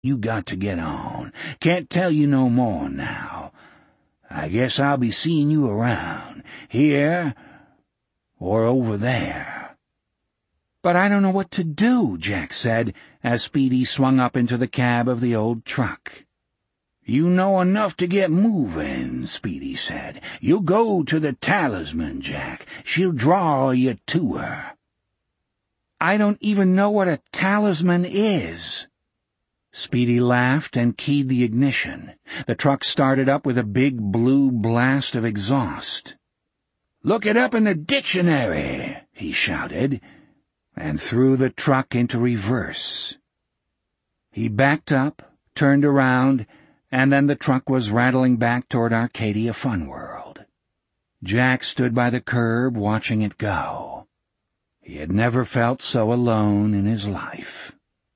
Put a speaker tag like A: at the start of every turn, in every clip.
A: You got to get on. Can't tell you no more now. I guess I'll be seeing you around, here or over there."
B: "But I don't know what to do," Jack said, as Speedy swung up into the cab of the old truck.
A: "You know enough to get moving," Speedy said. "You'll go to the Talisman, Jack. She'll draw you to her."
B: "I don't even know what a talisman is."
A: Speedy laughed and keyed the ignition. The truck started up with a big blue blast of exhaust. "Look it up in the dictionary," he shouted, and threw the truck into reverse. He backed up, turned around, and then the truck was rattling back toward Arcadia Funworld. Jack stood by the curb watching it go. He had never felt so alone in his life.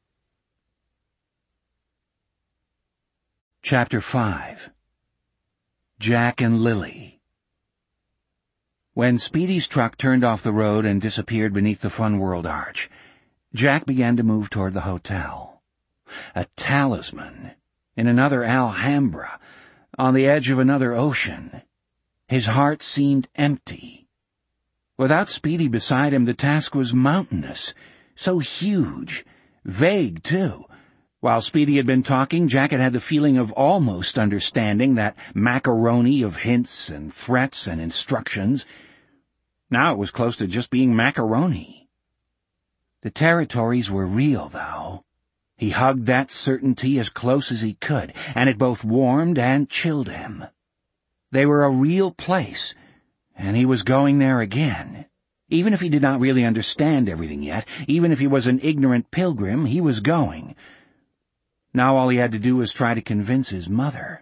A: Chapter 5. Jack and Lily. When Speedy's truck turned off the road and disappeared beneath the Funworld arch, Jack began to move toward the hotel. A talisman in another Alhambra, on the edge of another ocean. His heart seemed empty. Without Speedy beside him, the task was mountainous, so huge, vague, too. While Speedy had been talking, Jack had had the feeling of almost understanding that macaroni of hints and threats and instructions. Now it was close to just being macaroni. The territories were real, though. He hugged that certainty as close as he could, and it both warmed and chilled him. They were a real place, and he was going there again. Even if he did not really understand everything yet, even if he was an ignorant pilgrim, he was going. Now all he had to do was try to convince his mother.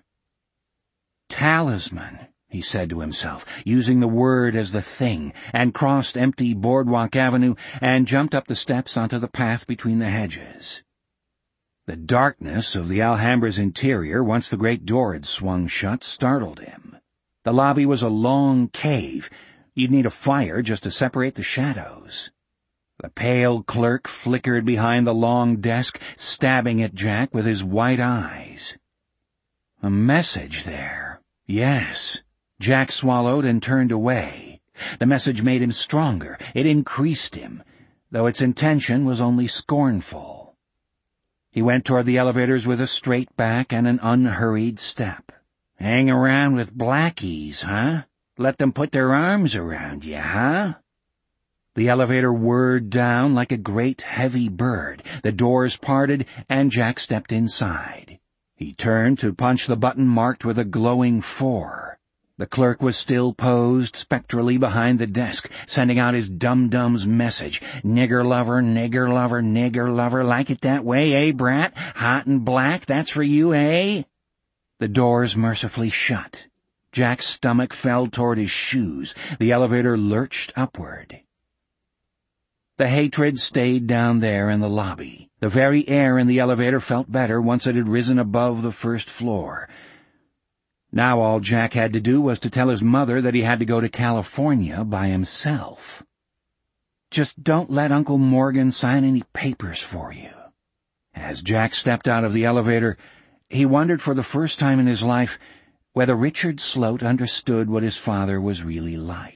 A: "Talisman," he said to himself, using the word as the thing, and crossed empty Boardwalk Avenue and jumped up the steps onto the path between the hedges. The darkness of the Alhambra's interior, once the great door had swung shut, startled him. The lobby was a long cave. You'd need a fire just to separate the shadows. The pale clerk flickered behind the long desk, stabbing at Jack with his white eyes. A message there. Yes. Jack swallowed and turned away. The message made him stronger. It increased him, though its intention was only scornful. He went toward the elevators with a straight back and an unhurried step. "Hang around with blackies, huh? Let them put their arms around you, huh?" The elevator whirred down like a great heavy bird. The doors parted, and Jack stepped inside. He turned to punch the button marked with a glowing 4. The clerk was still posed spectrally behind the desk, sending out his dum-dum's message. "Nigger lover, nigger lover, nigger lover, like it that way, eh, brat? Hot and black, that's for you, eh?" The doors mercifully shut. Jack's stomach fell toward his shoes. The elevator lurched upward. The hatred stayed down there in the lobby. The very air in the elevator felt better once it had risen above the first floor. Now all Jack had to do was to tell his mother that he had to go to California by himself. "Just don't let Uncle Morgan sign any papers for you." As Jack stepped out of the elevator, he wondered for the first time in his life whether Richard Sloat understood what his father was really like.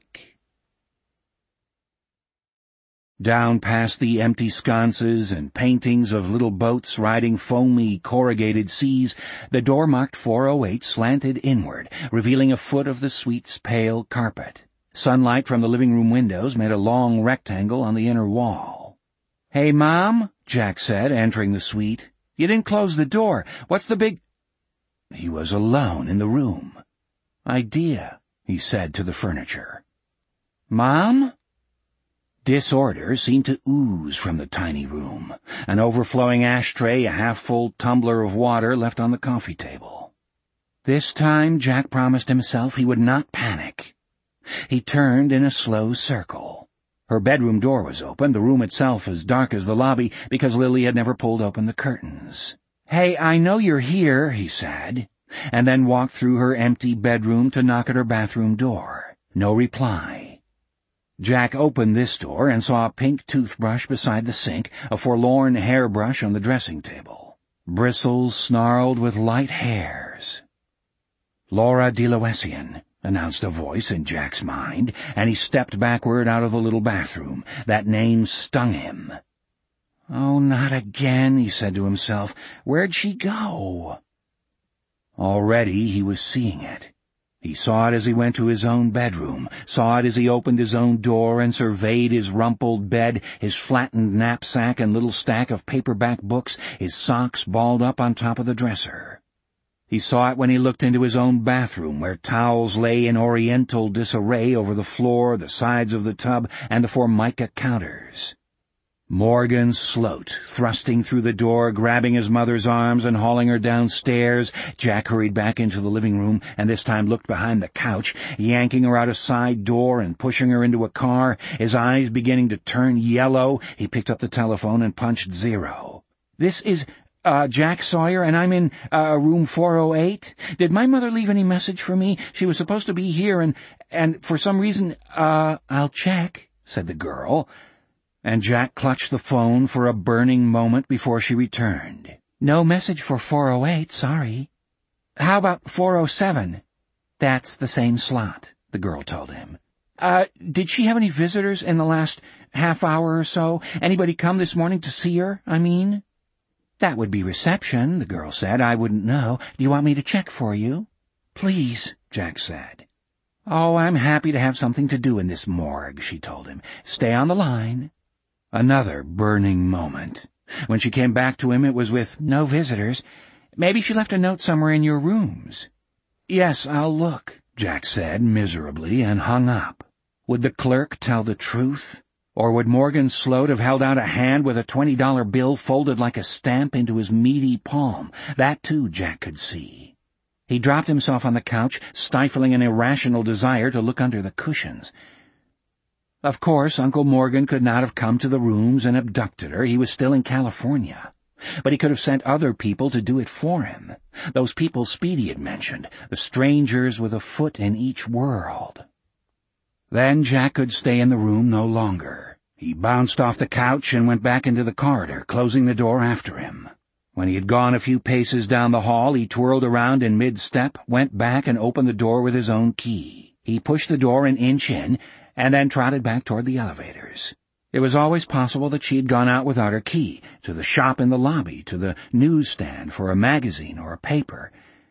A: Down past the empty sconces and paintings of little boats riding foamy, corrugated seas, the door marked 408 slanted inward, revealing a foot of the suite's pale carpet. Sunlight from the living-room windows made a long rectangle on the inner wall. "Hey, Mom," Jack said, entering the suite. "You didn't close the door. What's the big—" He was alone in the room. "Idea," he said to the furniture. "Mom?" Disorder seemed to ooze from the tiny room. An overflowing ashtray, a half-full tumbler of water left on the coffee table. This time, Jack promised himself he would not panic. He turned in a slow circle. Her bedroom door was open, the room itself as dark as the lobby, because Lily had never pulled open the curtains. "Hey, I know you're here," he said, and then walked through her empty bedroom to knock at her bathroom door. No reply. Jack opened this door and saw a pink toothbrush beside the sink, a forlorn hairbrush on the dressing table. bristles snarled with light hairs. "Laura de Loessian," announced a voice in Jack's mind, and he stepped backward out of the little bathroom. That name stung him. "Oh, not again," he said to himself. "Where'd she go?" Already he was seeing it. He saw it as he went to his own bedroom, saw it as he opened his own door and surveyed his rumpled bed, his flattened knapsack and little stack of paperback books, his socks balled up on top of the dresser. He saw it when he looked into his own bathroom, where towels lay in oriental disarray over the floor, the sides of the tub, and the formica counters. Morgan Sloat, thrusting through the door, grabbing his mother's arms and hauling her downstairs. Jack hurried back into the living room, and this time looked behind the couch, yanking her out a side door and pushing her into a car. His eyes beginning to turn yellow, he picked up the telephone and punched 0. "This is, Jack Sawyer, and I'm in, room 408. Did my mother leave any message for me? She was supposed to be here, and for some reason, I'll check," said the girl. And Jack clutched the phone for a burning moment before she returned. "No message for 408, sorry." "How about 407? "That's the same slot," the girl told him. Did she have any visitors in the last half hour or so? Anybody come this morning to see her, I mean?" "That would be reception," the girl said. "I wouldn't know. Do you want me to check for you?" "Please," Jack said. "Oh, I'm happy to have something to do in this morgue," she told him. "Stay on the line." Another burning moment. When she came back to him, it was with "No visitors. Maybe she left a note somewhere in your rooms." "Yes, I'll look," Jack said miserably, and hung up. Would the clerk tell the truth? Or would Morgan Sloat have held out a hand with a $20 bill folded like a stamp into his meaty palm? That, too, Jack could see. He dropped himself on the couch, stifling an irrational desire to look under the cushions. Of course, Uncle Morgan could not have come to the rooms and abducted her. He was still in California. But he could have sent other people to do it for him. Those people Speedy had mentioned, the strangers with a foot in each world. Then Jack could stay in the room no longer. He bounced off the couch and went back into the corridor, closing the door after him. When he had gone a few paces down the hall, he twirled around in mid-step, went back and opened the door with his own key. He pushed the door an inch in, and then trotted back toward the elevators. It was always possible that she had gone out without her key, to the shop in the lobby, to the newsstand for a magazine or a paper.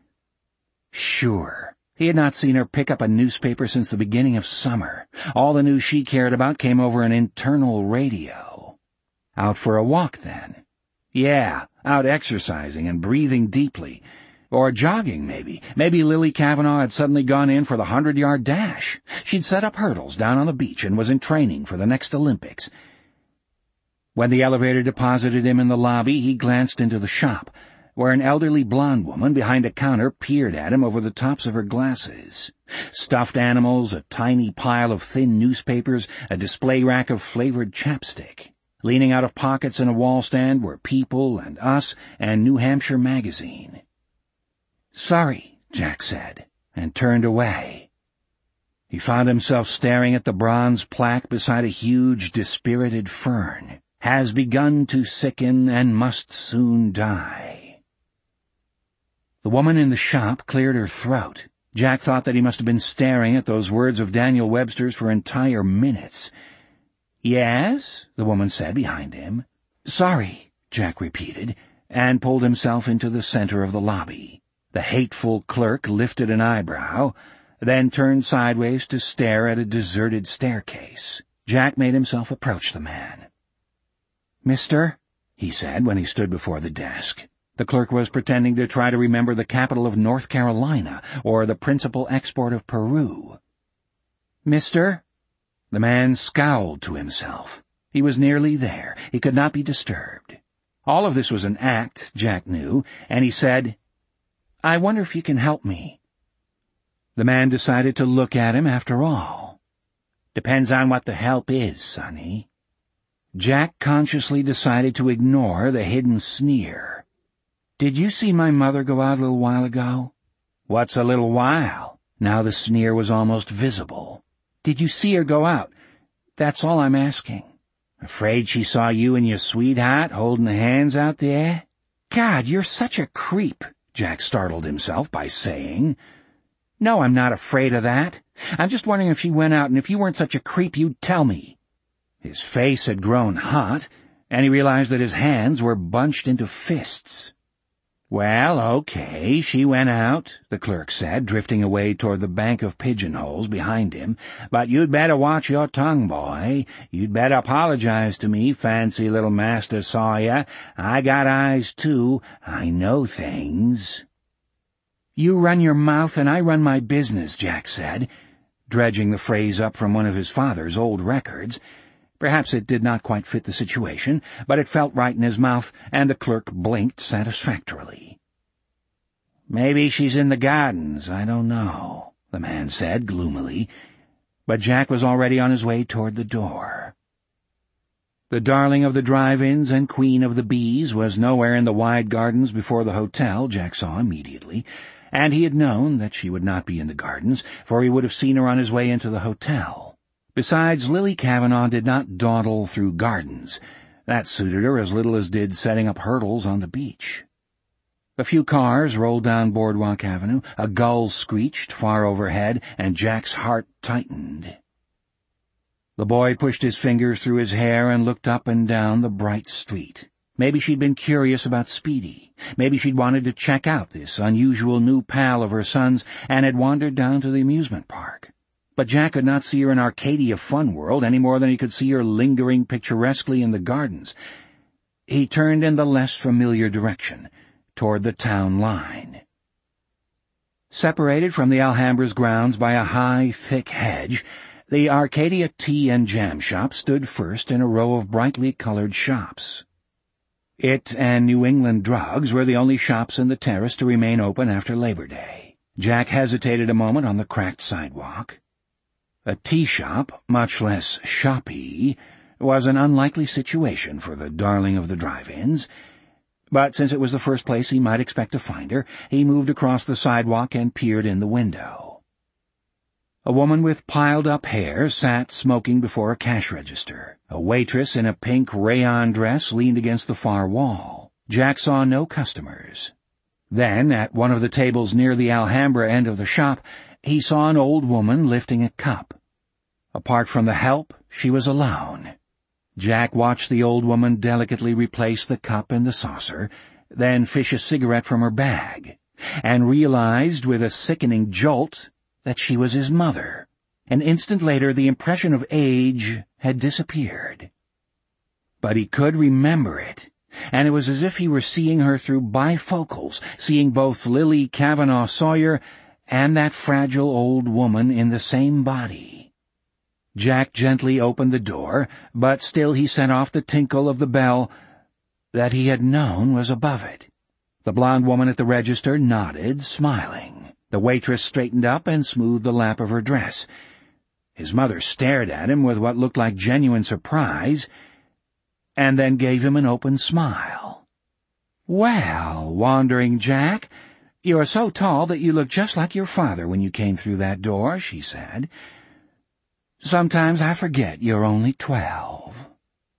A: Sure, he had not seen her pick up a newspaper since the beginning of summer. All the news she cared about came over an internal radio. Out for a walk, then. Yeah, out exercising and breathing deeply. Or jogging, maybe. Maybe Lily Kavanaugh had suddenly gone in for the 100-yard dash. She'd set up hurdles down on the beach and was in training for the next Olympics. When the elevator deposited him in the lobby, he glanced into the shop, where an elderly blonde woman behind a counter peered at him over the tops of her glasses. Stuffed animals, a tiny pile of thin newspapers, a display rack of flavored chapstick. Leaning out of pockets in a wall stand were People and Us and New Hampshire Magazine. "Sorry," Jack said, and turned away. He found himself staring at the bronze plaque beside a huge, dispirited fern. "Has begun to sicken and must soon die." The woman in the shop cleared her throat. Jack thought that he must have been staring at those words of Daniel Webster's for entire minutes. "Yes?" the woman said behind him. "Sorry," Jack repeated, and pulled himself into the center of the lobby. The hateful clerk lifted an eyebrow, then turned sideways to stare at a deserted staircase. Jack made himself approach the man. "Mister?" he said when he stood before the desk. The clerk was pretending to try to remember the capital of North Carolina or the principal export of Peru. "Mister?" The man scowled to himself. He was nearly there. He could not be disturbed. All of this was an act, Jack knew, and he said, "I wonder if you can help me." The man decided to look at him after all. "Depends on what the help is, sonny." Jack consciously decided to ignore the hidden sneer. "Did you see my mother go out a little while ago?" "What's a little while?" Now the sneer was almost visible. "Did you see her go out? That's all I'm asking." "Afraid she saw you and your sweetheart holding hands out there?"
B: God, you're such a creep, Jack startled himself by saying. No, I'm not afraid of that. I'm just wondering if she went out, and if you weren't such a creep, you'd tell me. His face had grown hot, and he realized that his hands were bunched into fists. Well, okay, she went out, the clerk said, drifting away toward the bank of pigeonholes behind him. But you'd better watch your tongue, boy. You'd better apologize to me, fancy little Master Sawyer. I got eyes, too. I know things. You run your mouth and I run my business, Jack said, dredging the phrase up from one of his father's old records. Perhaps it did not quite fit the situation, but it felt right in his mouth, and the clerk blinked satisfactorily. Maybe she's in the gardens, I don't know, the man said gloomily, but Jack was already on his way toward the door. The darling of the drive-ins and queen of the bees was nowhere in the wide gardens before the hotel, Jack saw immediately, and he had known that she would not be in the gardens, for he would have seen her on his way into the hotel. Besides, Lily Kavanaugh did not dawdle through gardens. That suited her as little as did setting up hurdles on the beach. A few cars rolled down Boardwalk Avenue, a gull screeched far overhead, and Jack's heart tightened. The boy pushed his fingers through his hair and looked up and down the bright street. Maybe she'd been curious about Speedy. Maybe she'd wanted to check out this unusual new pal of her son's and had wandered down to the amusement park. But Jack could not see her in Arcadia Fun World any more than he could see her lingering picturesquely in the gardens. He turned in the less familiar direction, toward the town line. Separated from the Alhambra's grounds by a high, thick hedge, the Arcadia Tea and Jam Shop stood first in a row of brightly colored shops. It and New England Drugs were the only shops in the terrace to remain open after Labor Day. Jack hesitated a moment on the cracked sidewalk. A tea shop, much less shoppy, was an unlikely situation for the darling of the drive-ins, but since it was the first place he might expect to find her, he moved across the sidewalk and peered in the window. A woman with piled-up hair sat smoking before a cash register. A waitress in a pink rayon dress leaned against the far wall. Jack saw no customers. Then, at one of the tables near the Alhambra end of the shop, he saw an old woman lifting a cup. Apart from the help, she was alone. Jack watched the old woman delicately replace the cup in the saucer, then fish a cigarette from her bag, and realized with a sickening jolt that she was his mother. An instant later, the impression of age had disappeared. But he could remember it, and it was as if he were seeing her through bifocals, seeing both Lily Kavanaugh Sawyer and that fragile old woman in the same body. Jack gently opened the door, but still he set off the tinkle of the bell that he had known was above it. The blonde woman at the register nodded, smiling. The waitress straightened up and smoothed the lap of her dress. His mother stared at him with what looked like genuine surprise, and then gave him an open smile. "Well, Wandering Jack, you're so tall that you look just like your father when you came through that door," she said. "Sometimes I forget you're only 12.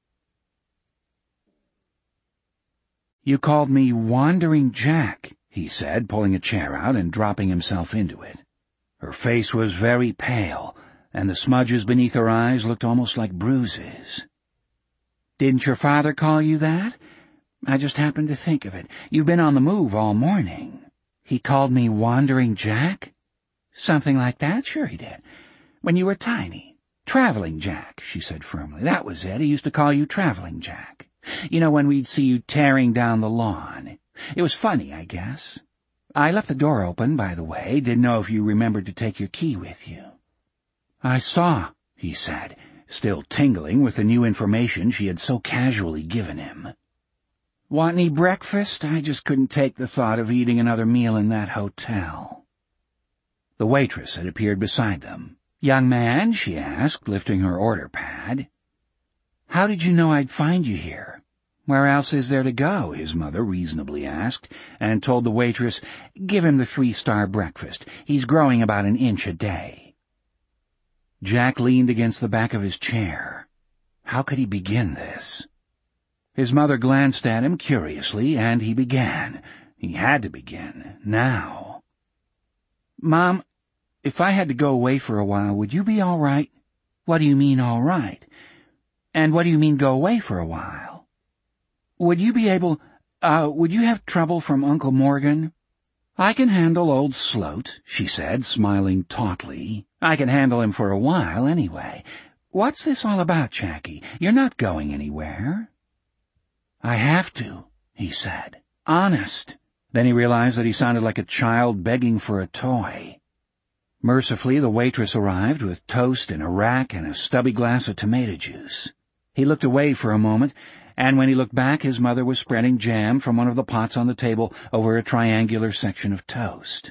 B: "You called me Wandering Jack," he said, pulling a chair out and dropping himself into it. Her face was very pale, and the smudges beneath her eyes looked almost like bruises. "Didn't your father call you that? I just happened to think of it. You've been on the move all morning." "He called me Wandering Jack?" "Something like that, sure he did. When you were tiny. Traveling Jack," she said firmly. "That was it. He used to call you Traveling Jack. You know, when we'd see you tearing down the lawn. It was funny, I guess. I left the door open, by the way. Didn't know if you remembered to take your key with you." "I saw," he said, still tingling with the new information she had so casually given him. "Want any breakfast? I just couldn't take the thought of eating another meal in that hotel." The waitress had appeared beside them. "Young man," she asked, lifting her order pad. "How did you know I'd find you here?" "Where else is there to go?" his mother reasonably asked, and told the waitress, "Give him the 3-star breakfast. He's growing about an inch a day." Jack leaned against the back of his chair. How could he begin this? His mother glanced at him curiously, and he began. He had to begin, now. "Mom, if I had to go away for a while, would you be all right?" "What do you mean, all right? And what do you mean, go away for a while?" "Would you be able, would you have trouble from Uncle Morgan?" "I can handle old Sloat," she said, smiling tautly. "I can handle him for a while, anyway. What's this all about, Jackie? You're not going anywhere." "I have to," he said. "Honest." Then he realized that he sounded like a child begging for a toy. Mercifully, the waitress arrived with toast in a rack and a stubby glass of tomato juice. He looked away for a moment, and when he looked back, his mother was spreading jam from one of the pots on the table over a triangular section of toast.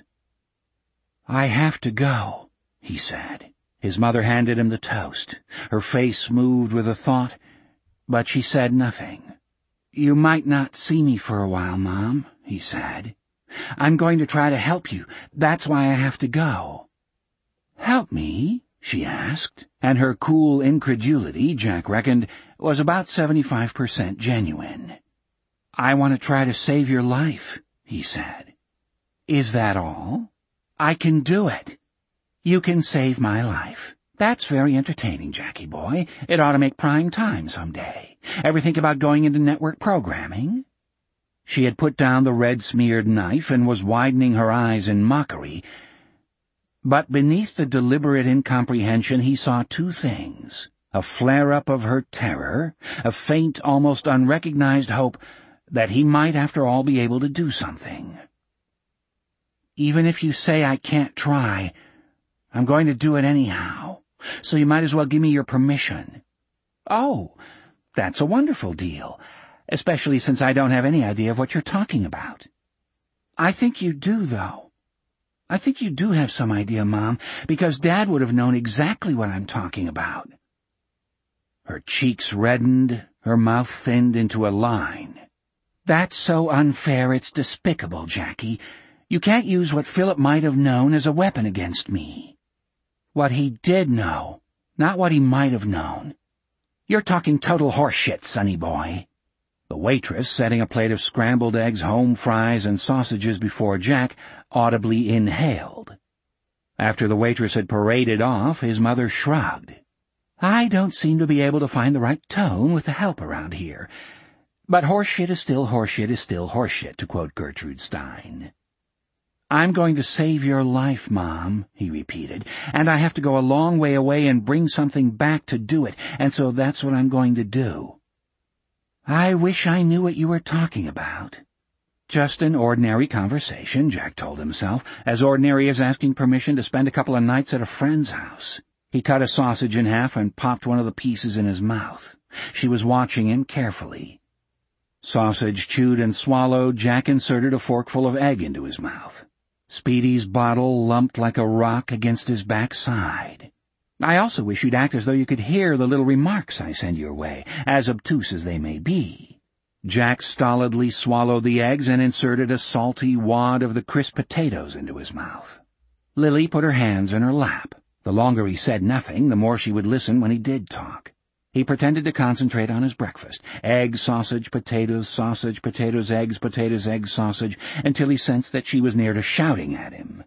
B: "I have to go," he said. His mother handed him the toast. Her face moved with a thought, but she said nothing. "You might not see me for a while, Mom," he said. "I'm going to try to help you. That's why I have to go." "Help me?" she asked, and her cool incredulity, Jack reckoned, was about 75% genuine. "I want to try to save your life," he said. "Is that all?" "I can do it." "You can save my life. That's very entertaining, Jackie boy. It ought to make prime time someday. Ever think about going into network programming?" She had put down the red-smeared knife and was widening her eyes in mockery. But beneath the deliberate incomprehension he saw two things: a flare-up of her terror, a faint, almost unrecognized hope that he might after all be able to do something. "Even if you say I can't try, I'm going to do it anyhow, so you might as well give me your permission." "Oh, that's a wonderful deal, especially since I don't have any idea of what you're talking about." "I think you do, though. I think you do have some idea, Mom, because Dad would have known exactly what I'm talking about." Her cheeks reddened, her mouth thinned into a line. "That's so unfair it's despicable, Jackie. You can't use what Philip might have known as a weapon against me." "What he did know, not what he might have known. You're talking total horseshit, sonny boy." The waitress, setting a plate of scrambled eggs, home fries, and sausages before Jack, audibly inhaled. After the waitress had paraded off, his mother shrugged. "I don't seem to be able to find the right tone with the help around here. But horseshit is still horseshit is still horseshit, to quote Gertrude Stein." "I'm going to save your life, Mom," he repeated, "and I have to go a long way away and bring something back to do it, and so that's what I'm going to do." "I wish I knew what you were talking about." Just an ordinary conversation, Jack told himself, as ordinary as asking permission to spend a couple of nights at a friend's house. He cut a sausage in half and popped one of the pieces in his mouth. She was watching him carefully. Sausage chewed and swallowed, Jack inserted a forkful of egg into his mouth. Speedy's bottle lumped like a rock against his backside. "I also wish you'd act as though you could hear the little remarks I send your way, as obtuse as they may be." Jack stolidly swallowed the eggs and inserted a salty wad of the crisp potatoes into his mouth. Lily put her hands in her lap. The longer he said nothing, the more she would listen when he did talk. He pretended to concentrate on his breakfast. Eggs, sausage, potatoes, eggs, potatoes, eggs, sausage, until he sensed that she was near to shouting at him.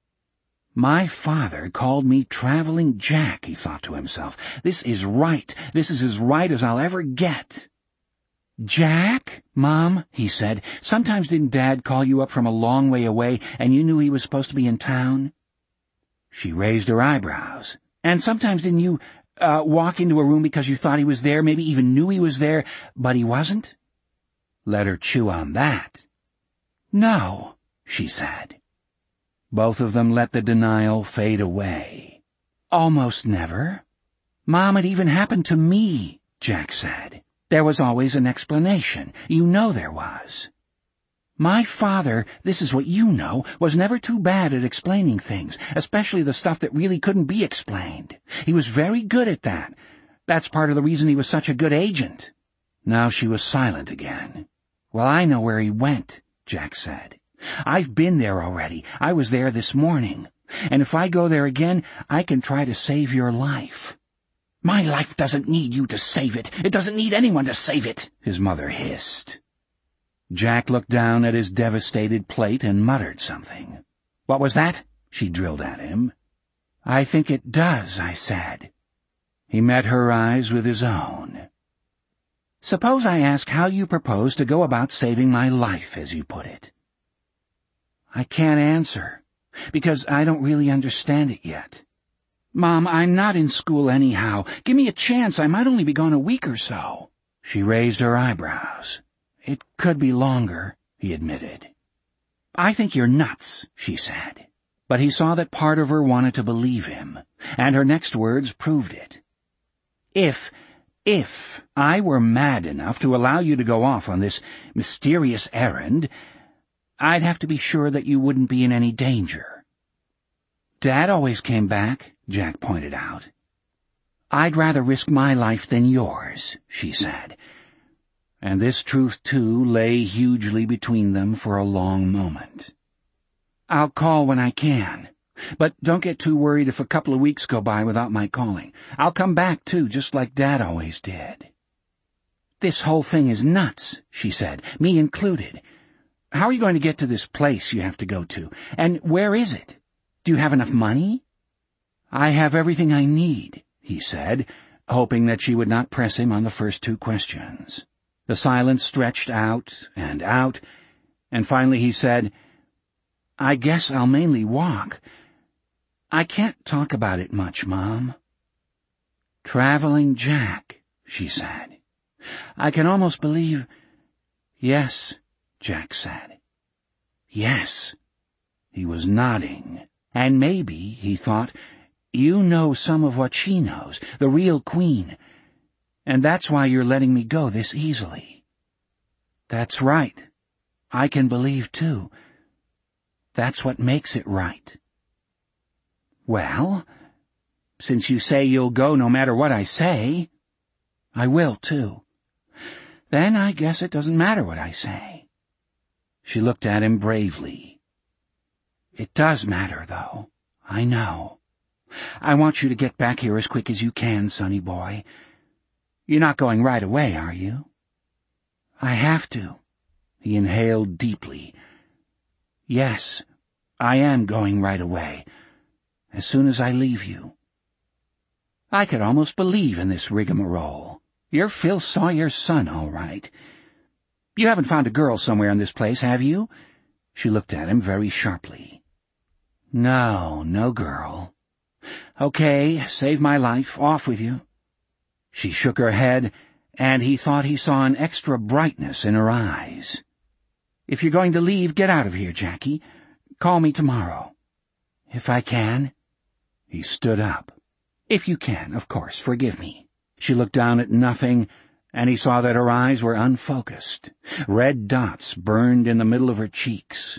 B: "My father called me Traveling Jack," he thought to himself. "This is right. This is as right as I'll ever get." "Jack, Mom," he said, "sometimes didn't Dad call you up from a long way away and you knew he was supposed to be in town?" She raised her eyebrows. "And sometimes didn't you, walk into a room because you thought he was there, maybe even knew he was there, but he wasn't?" Let her chew on that. "No," she said. Both of them let the denial fade away. "Almost never." "Mom, it even happened to me," Jack said. "There was always an explanation. You know there was." "My father, this is what you know, was never too bad at explaining things, especially the stuff that really couldn't be explained. He was very good at that. That's part of the reason he was such a good agent." Now she was silent again. "Well, I know where he went," Jack said. "I've been there already. I was there this morning. And if I go there again, I can try to save your life."
A: My life doesn't need you to save it. It doesn't need anyone to save it, his mother hissed.
B: Jack looked down at his devastated plate and muttered something.
A: What was that?
B: She drilled at him. I think it does, I said. He met her eyes with his own. Suppose I ask how you propose to go about saving my life, as you put it. I can't answer, because I don't really understand it yet. Mom, I'm not in school anyhow. Give me a chance. I might only be gone a week or so. She raised her eyebrows. It could be longer, he admitted. I think you're nuts, she said. But he saw that part of her wanted to believe him, and her next words proved it. If I were mad enough to allow you to go off on this mysterious errand, I'd have to be sure that you wouldn't be in any danger. Dad always came back, Jack pointed out. I'd rather risk my life than yours, she said. And this truth, too, lay hugely between them for a long moment. I'll call when I can, but don't get too worried if a couple of weeks go by without my calling. I'll come back, too, just like Dad always did. This whole thing is nuts, she said, me included. How are you going to get to this place you have to go to? And where is it? Do you have enough money? I have everything I need, he said, hoping that she would not press him on the first two questions. The silence stretched out, and finally he said, I guess I'll mainly walk. I can't talk about it much, Mom. Traveling Jack, she said. I can almost believe... Yes, Jack said. Yes. He was nodding. And maybe, he thought, you know some of what she knows, the real queen. And that's why you're letting me go this easily. That's right. I can believe, too. That's what makes it right. Well, since you say you'll go no matter what I say, I will, too. Then I guess it doesn't matter what I say. She looked at him bravely. It does matter, though. I know. I want you to get back here as quick as you can, sonny boy. You're not going right away, are you? I have to. He inhaled deeply. Yes, I am going right away, as soon as I leave you. I could almost believe in this rigmarole. You're Phil Sawyer's son, all right. You haven't found a girl somewhere in this place, have you? She looked at him very sharply. No girl. Okay, save my life. Off with you. She shook her head, and he thought he saw an extra brightness in her eyes. If you're going to leave, get out of here, Jackie. Call me tomorrow. If I can. He stood up. If you can, of course, forgive me. She looked down at nothing, and he saw that her eyes were unfocused. Red dots burned in the middle of her cheeks.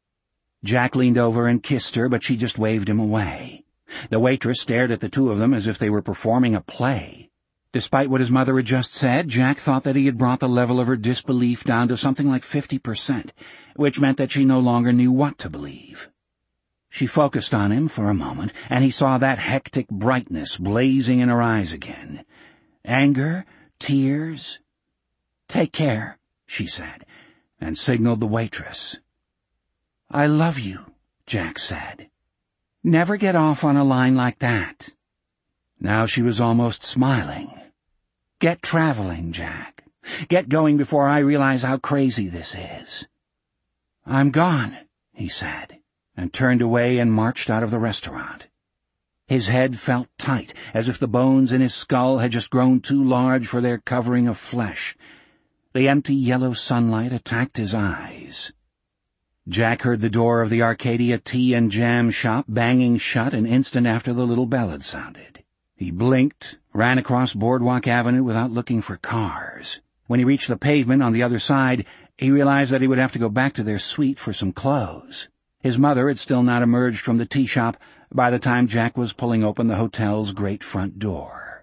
B: Jack leaned over and kissed her, but she just waved him away. The waitress stared at the two of them as if they were performing a play. Despite what his mother had just said, Jack thought that he had brought the level of her disbelief down to something like 50%, which meant that she no longer knew what to believe. She focused on him for a moment, and he saw that hectic brightness blazing in her eyes again. Anger, tears. Take care, she said, and signaled the waitress. I love you, Jack said. Never get off on a line like that. Now she was almost smiling. Get traveling, Jack. Get going before I realize how crazy this is. I'm gone, he said, and turned away and marched out of the restaurant. His head felt tight, as if the bones in his skull had just grown too large for their covering of flesh. The empty yellow sunlight attacked his eyes. Jack heard the door of the Arcadia Tea and Jam shop banging shut an instant after the little bell had sounded. He blinked, ran across Boardwalk Avenue without looking for cars. When he reached the pavement on the other side, he realized that he would have to go back to their suite for some clothes. His mother had still not emerged from the tea shop by the time Jack was pulling open the hotel's great front door.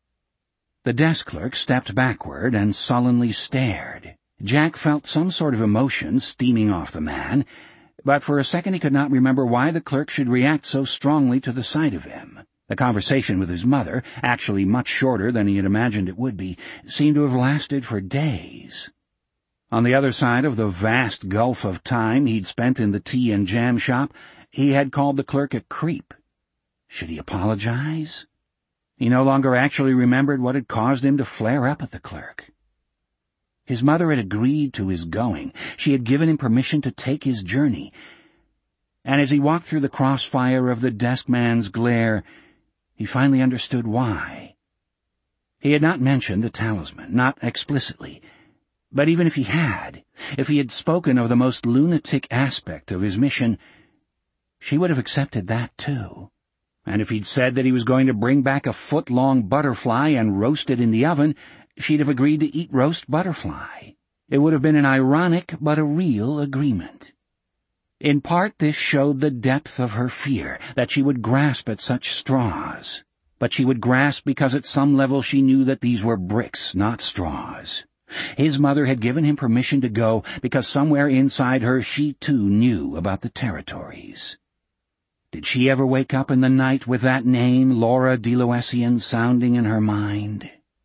B: The desk clerk stepped backward and sullenly stared. Jack felt some sort of emotion steaming off the man, but for a second he could not remember why the clerk should react so strongly to the sight of him. The conversation with his mother, actually much shorter than he had imagined it would be, seemed to have lasted for days. On the other side of the vast gulf of time he'd spent in the tea and jam shop, he had called the clerk a creep. Should he apologize? He no longer actually remembered what had caused him to flare up at the clerk. His mother had agreed to his going. She had given him permission to take his journey. And as he walked through the crossfire of the desk man's glare, he finally understood why. He had not mentioned the talisman, not explicitly. But even if he had spoken of the most lunatic aspect of his mission, she would have accepted that too. And if he'd said that he was going to bring back a foot-long butterfly and roast it in the oven, she'd have agreed to eat roast butterfly. It would have been an ironic but a real agreement. In part this showed the depth of her fear, that she would grasp at such straws. But she would grasp because at some level she knew that these were bricks, not straws. His mother had given him permission to go because somewhere inside her she too knew about the territories. Did she ever wake up in the night with that name, Laura Deloessian, sounding in her mind?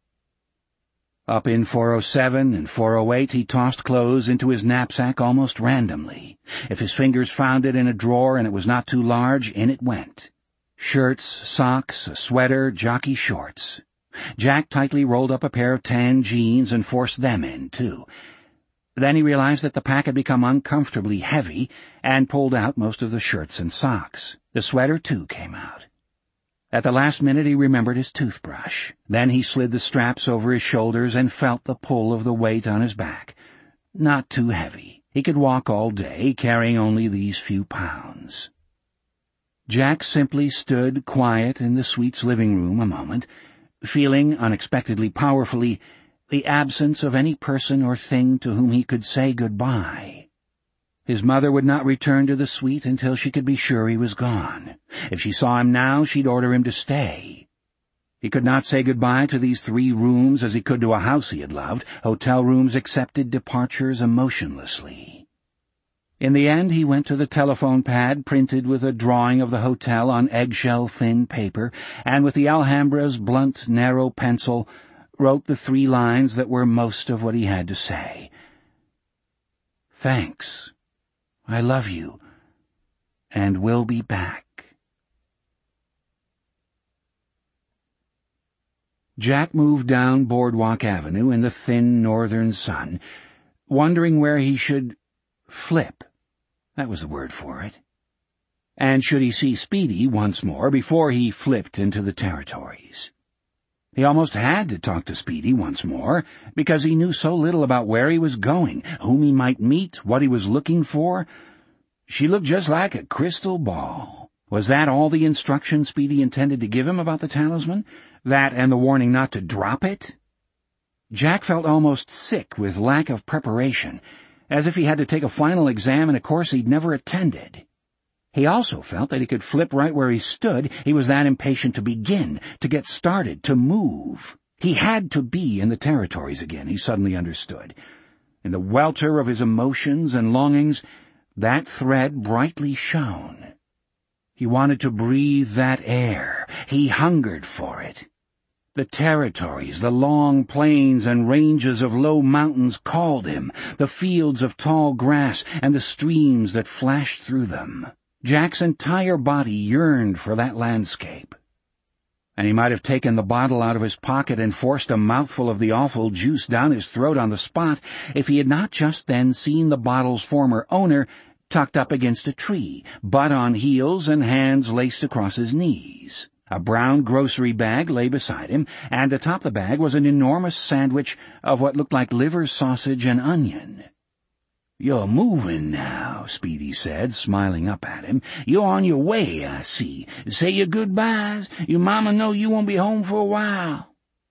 B: Up in 407 and 408 he tossed clothes into his knapsack almost randomly. If his fingers found it in a drawer and it was not too large, in it went. Shirts, socks, a sweater, jockey shorts. Jack tightly rolled up a pair of tan jeans and forced them in, too. Then he realized that the pack had become uncomfortably heavy and pulled out most of the shirts and socks. The sweater, too, came out. At the last minute he remembered his toothbrush. Then he slid the straps over his shoulders and felt the pull of the weight on his back. Not too heavy. He could walk all day, carrying only these few pounds. Jack simply stood quiet in the suite's living room a moment, feeling unexpectedly powerfully the absence of any person or thing to whom he could say goodbye. His mother would not return to the suite until she could be sure he was gone. If she saw him now, she'd order him to stay. He could not say goodbye to these 3 rooms as he could to a house he had loved. Hotel rooms accepted departures emotionlessly. In the end, he went to the telephone pad printed with a drawing of the hotel on eggshell-thin paper, and with the Alhambra's blunt, narrow pencil, wrote the 3 lines that were most of what he had to say. Thanks. I love you, and will be back. Jack moved down Boardwalk Avenue in the thin northern sun, wondering where he should flip. That was the word for it. And should he see Speedy once more before he flipped into the territories? He almost had to talk to Speedy once more, because he knew so little about where he was going, whom he might meet, what he was looking for. She looked just like a crystal ball. Was that all the instruction Speedy intended to give him about the talisman? That and the warning not to drop it? Jack felt almost sick with lack of preparation, as if he had to take a final exam in a course he'd never attended. He also felt that he could flip right where he stood. He was that impatient to begin, to get started, to move. He had to be in the territories again, he suddenly understood. In the welter of his emotions and longings, that thread brightly shone. He wanted to breathe that air. He hungered for it. The territories, the long plains and ranges of low mountains called him, the fields of tall grass and the streams that flashed through them. Jack's entire body yearned for that landscape. And he might have taken the bottle out of his pocket and forced a mouthful of the awful juice down his throat on the spot if he had not just then seen the bottle's former owner tucked up against a tree, butt on heels and hands laced across his knees. A brown grocery bag lay beside him, and atop the bag was an enormous sandwich of what looked like liver, sausage, and onion. "You're moving now," Speedy said, smiling up at him. "You're on your way, I see. Say your goodbyes. Your mama know you won't be home for a while."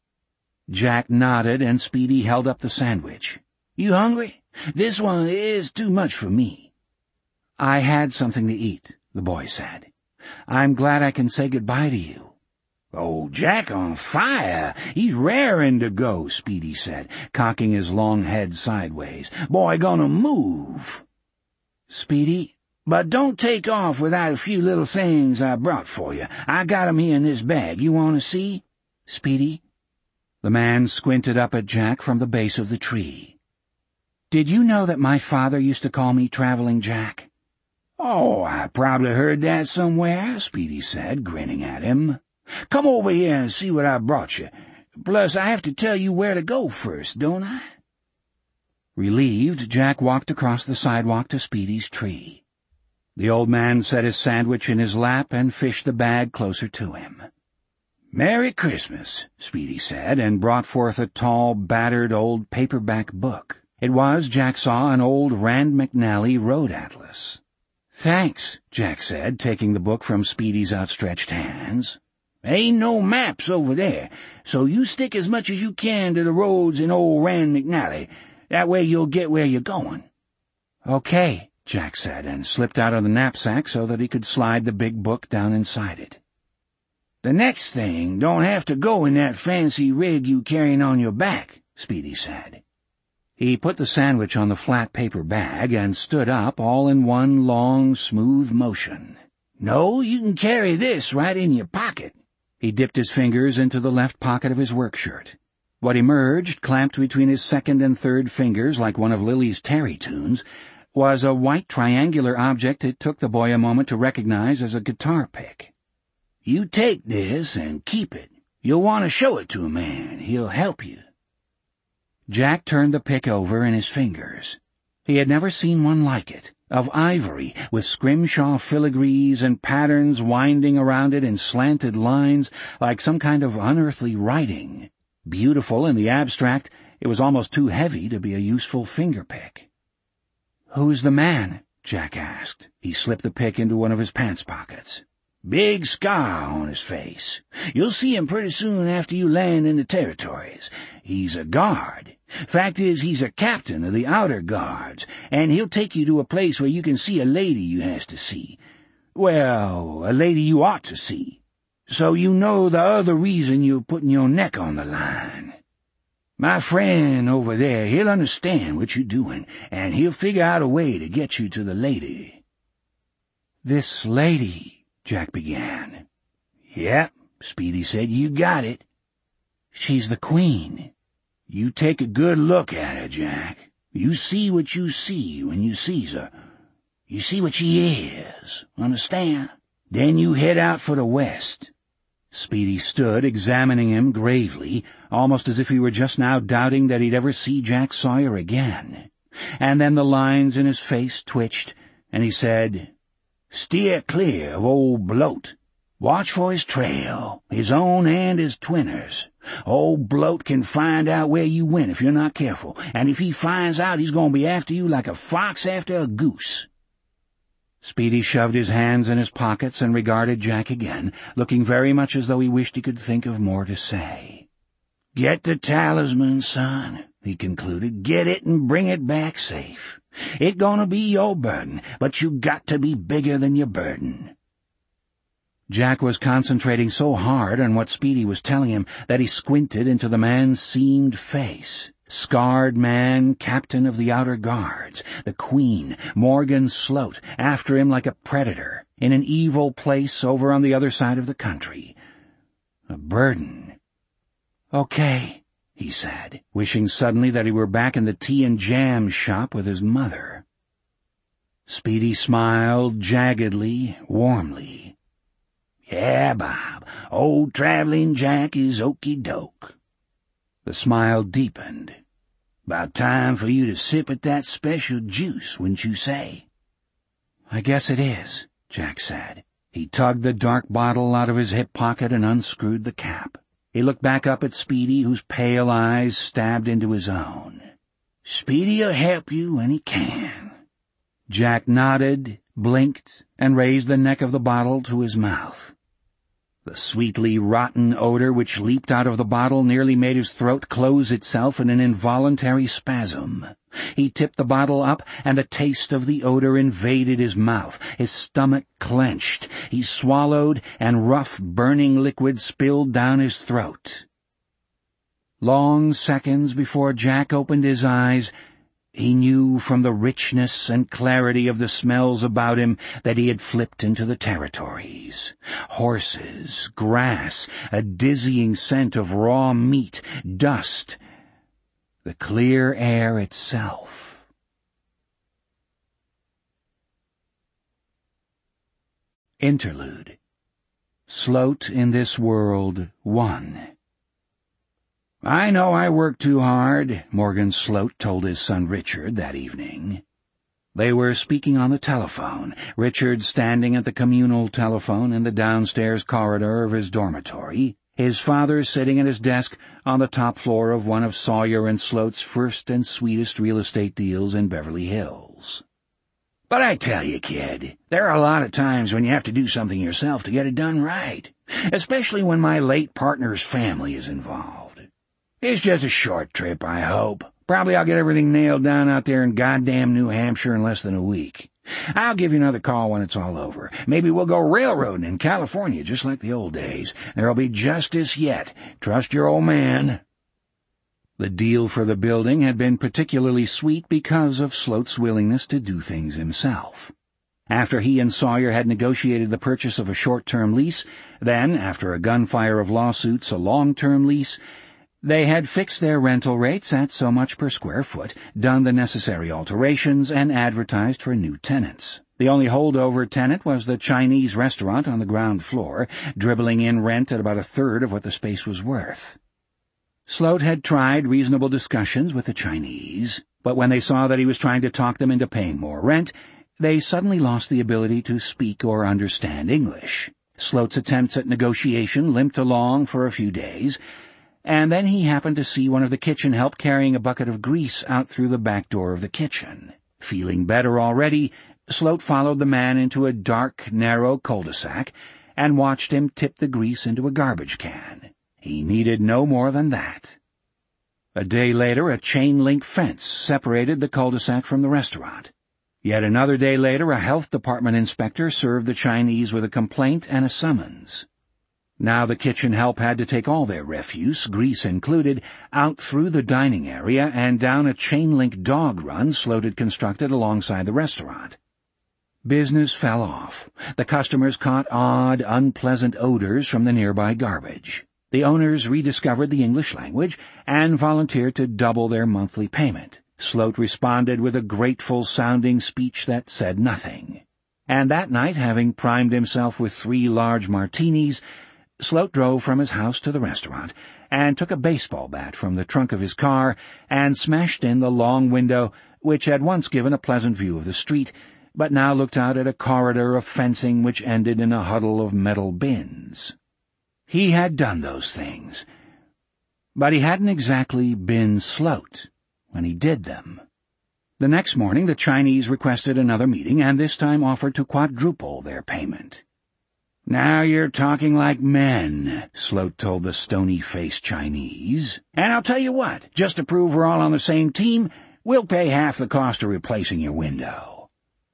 B: Jack nodded, and Speedy held up the sandwich. "You hungry? This one is too much for me." "I had something to eat," the boy said. "I'm glad I can say goodbye to you." "Oh, Jack on fire. He's raring to go," Speedy said, cocking his long head sideways. "Boy gonna move." "Speedy, But don't take off without a few little things I brought for you. I got 'em here in this bag. You want to see, Speedy?"
A: The man squinted up at Jack from the base of the tree. "Did you know that my father used to call me Traveling Jack?"
B: "Oh, I probably heard that somewhere," Speedy said, grinning at him. "Come over here and see what I brought you. Plus, I have to tell you where to go first, don't I?"
A: Relieved, Jack walked across the sidewalk to Speedy's tree. The old man set his sandwich in his lap and fished the bag closer to him.
B: "Merry Christmas," Speedy said,
A: and brought forth a tall, battered old paperback book. It was, Jack saw, an old Rand McNally road atlas.
B: "Thanks,"
A: Jack said, taking the book from Speedy's outstretched hands.
B: "Ain't no maps over there, so you stick as much as you can to the roads in old Rand McNally. That way you'll get where you're going."
A: "Okay," Jack said, and slipped out of the knapsack so that he could slide the big book down inside it.
B: "The next thing don't have to go in that fancy rig you carrying on your back," Speedy said.
A: He put the sandwich on the flat paper bag and stood up all in one long, smooth motion.
B: "No, you can carry this right in your pocket."
A: He dipped his fingers into the left pocket of his work shirt. What emerged, clamped between his second and third fingers like one of Lily's Terry tunes, was a white triangular object it took the boy a moment to recognize as a guitar pick.
B: "You take this and keep it. You'll want to show it to a man. He'll help you."
A: Jack turned the pick over in his fingers. He had never seen one like it, of ivory, with scrimshaw filigrees and patterns winding around it in slanted lines like some kind of unearthly writing. Beautiful in the abstract, it was almost too heavy to be a useful finger pick. "Who's the man?" Jack asked. He slipped the pick into one of his pants pockets.
B: "Big scar on his face. You'll see him pretty soon after you land in the territories. He's a guard. Fact is, he's a captain of the outer guards, and he'll take you to a place where you can see a lady you has to see. Well, a lady you ought to see. So you know the other reason you're putting your neck on the line. My friend over there, he'll understand what you're doing, and he'll figure out a way to get you to the lady."
A: "This lady," Jack began.
B: "Yep," Speedy said, "you got it."
A: "She's the Queen."
B: "You take a good look at her, Jack. You see what you see when you sees her. You see what she is, understand? Then you head out for the west."
A: Speedy stood, examining him gravely, almost as if he were just now doubting that he'd ever see Jack Sawyer again. And then the lines in his face twitched, and he said, "Steer clear of old Bloat. Watch for his trail, his own and his twinner's. Old Bloat can find out where you went if you're not careful, and if he finds out, he's going to be after you like a fox after a goose." Speedy shoved his hands in his pockets and regarded Jack again, looking very much as though he wished he could think of more to say.
B: "Get the talisman, son," he concluded. "Get it and bring it back safe. It's gonna be your burden, but you got to be bigger than your burden."
A: Jack was concentrating so hard on what Speedy was telling him that he squinted into the man's seamed face. Scarred man, captain of the outer guards, the Queen, Morgan Sloat, after him like a predator, in an evil place over on the other side of the country. A burden. "Okay," he said, wishing suddenly that he were back in the tea and jam shop with his mother. Speedy smiled jaggedly, warmly.
B: "Yeah, Bob, old Traveling Jack is okey-doke."
A: The smile deepened.
B: "About time for you to sip at that special juice, wouldn't you say?"
A: "I guess it is," Jack said. He tugged the dark bottle out of his hip pocket and unscrewed the cap. He looked back up at Speedy, whose pale eyes stabbed into his own.
B: "Speedy'll help you when he can."
A: Jack nodded, blinked, and raised the neck of the bottle to his mouth. The sweetly rotten odor which leaped out of the bottle nearly made his throat close itself in an involuntary spasm. He tipped the bottle up, and the taste of the odor invaded his mouth. His stomach clenched. He swallowed, and rough, burning liquid spilled down his throat. Long seconds before Jack opened his eyes, He knew from the richness and clarity of the smells about him that he had flipped into the territories. Horses, grass, a dizzying scent of raw meat, dust, the clear air itself. Interlude. Sloat in this world 1. "I know I work too hard," Morgan Sloat told his son Richard that evening. They were speaking on the telephone, Richard standing at the communal telephone in the downstairs corridor of his dormitory, his father sitting at his desk on the top floor of one of Sawyer and Sloat's first and sweetest real estate deals in Beverly Hills. "But I tell you, kid, there are a lot of times when you have to do something yourself to get it done right, especially when my late partner's family is involved. It's just a short trip, I hope. Probably I'll get everything nailed down out there in goddamn New Hampshire in less than a week. I'll give you another call when it's all over. Maybe we'll go railroading in California just like the old days. There'll be justice yet. Trust your old man." The deal for the building had been particularly sweet because of Sloat's willingness to do things himself. After he and Sawyer had negotiated the purchase of a short-term lease, then, after a gunfire of lawsuits, a long-term lease, they had fixed their rental rates at so much per square foot, done the necessary alterations, and advertised for new tenants. The only holdover tenant was the Chinese restaurant on the ground floor, dribbling in rent at about a third of what the space was worth. Sloat had tried reasonable discussions with the Chinese, but when they saw that he was trying to talk them into paying more rent, they suddenly lost the ability to speak or understand English. Sloat's attempts at negotiation limped along for a few days, and then he happened to see one of the kitchen help carrying a bucket of grease out through the back door of the kitchen. Feeling better already, Sloat followed the man into a dark, narrow cul-de-sac and watched him tip the grease into a garbage can. He needed no more than that. A day later, a chain-link fence separated the cul-de-sac from the restaurant. Yet another day later, a health department inspector served the Chinese with a complaint and a summons. Now the kitchen help had to take all their refuse, grease included, out through the dining area and down a chain-link dog run Sloat had constructed alongside the restaurant. Business fell off. The customers caught odd, unpleasant odors from the nearby garbage. The owners rediscovered the English language and volunteered to double their monthly payment. Sloat responded with a grateful-sounding speech that said nothing. And that night, having primed himself with 3 large martinis, Sloat drove from his house to the restaurant and took a baseball bat from the trunk of his car and smashed in the long window which had once given a pleasant view of the street, but now looked out at a corridor of fencing which ended in a huddle of metal bins. He had done those things, but he hadn't exactly been Sloat when he did them. The next morning the Chinese requested another meeting and this time offered to quadruple their payment. "Now you're talking like men," Sloat told the stony-faced Chinese. "And I'll tell you what, just to prove we're all on the same team, we'll pay half the cost of replacing your window."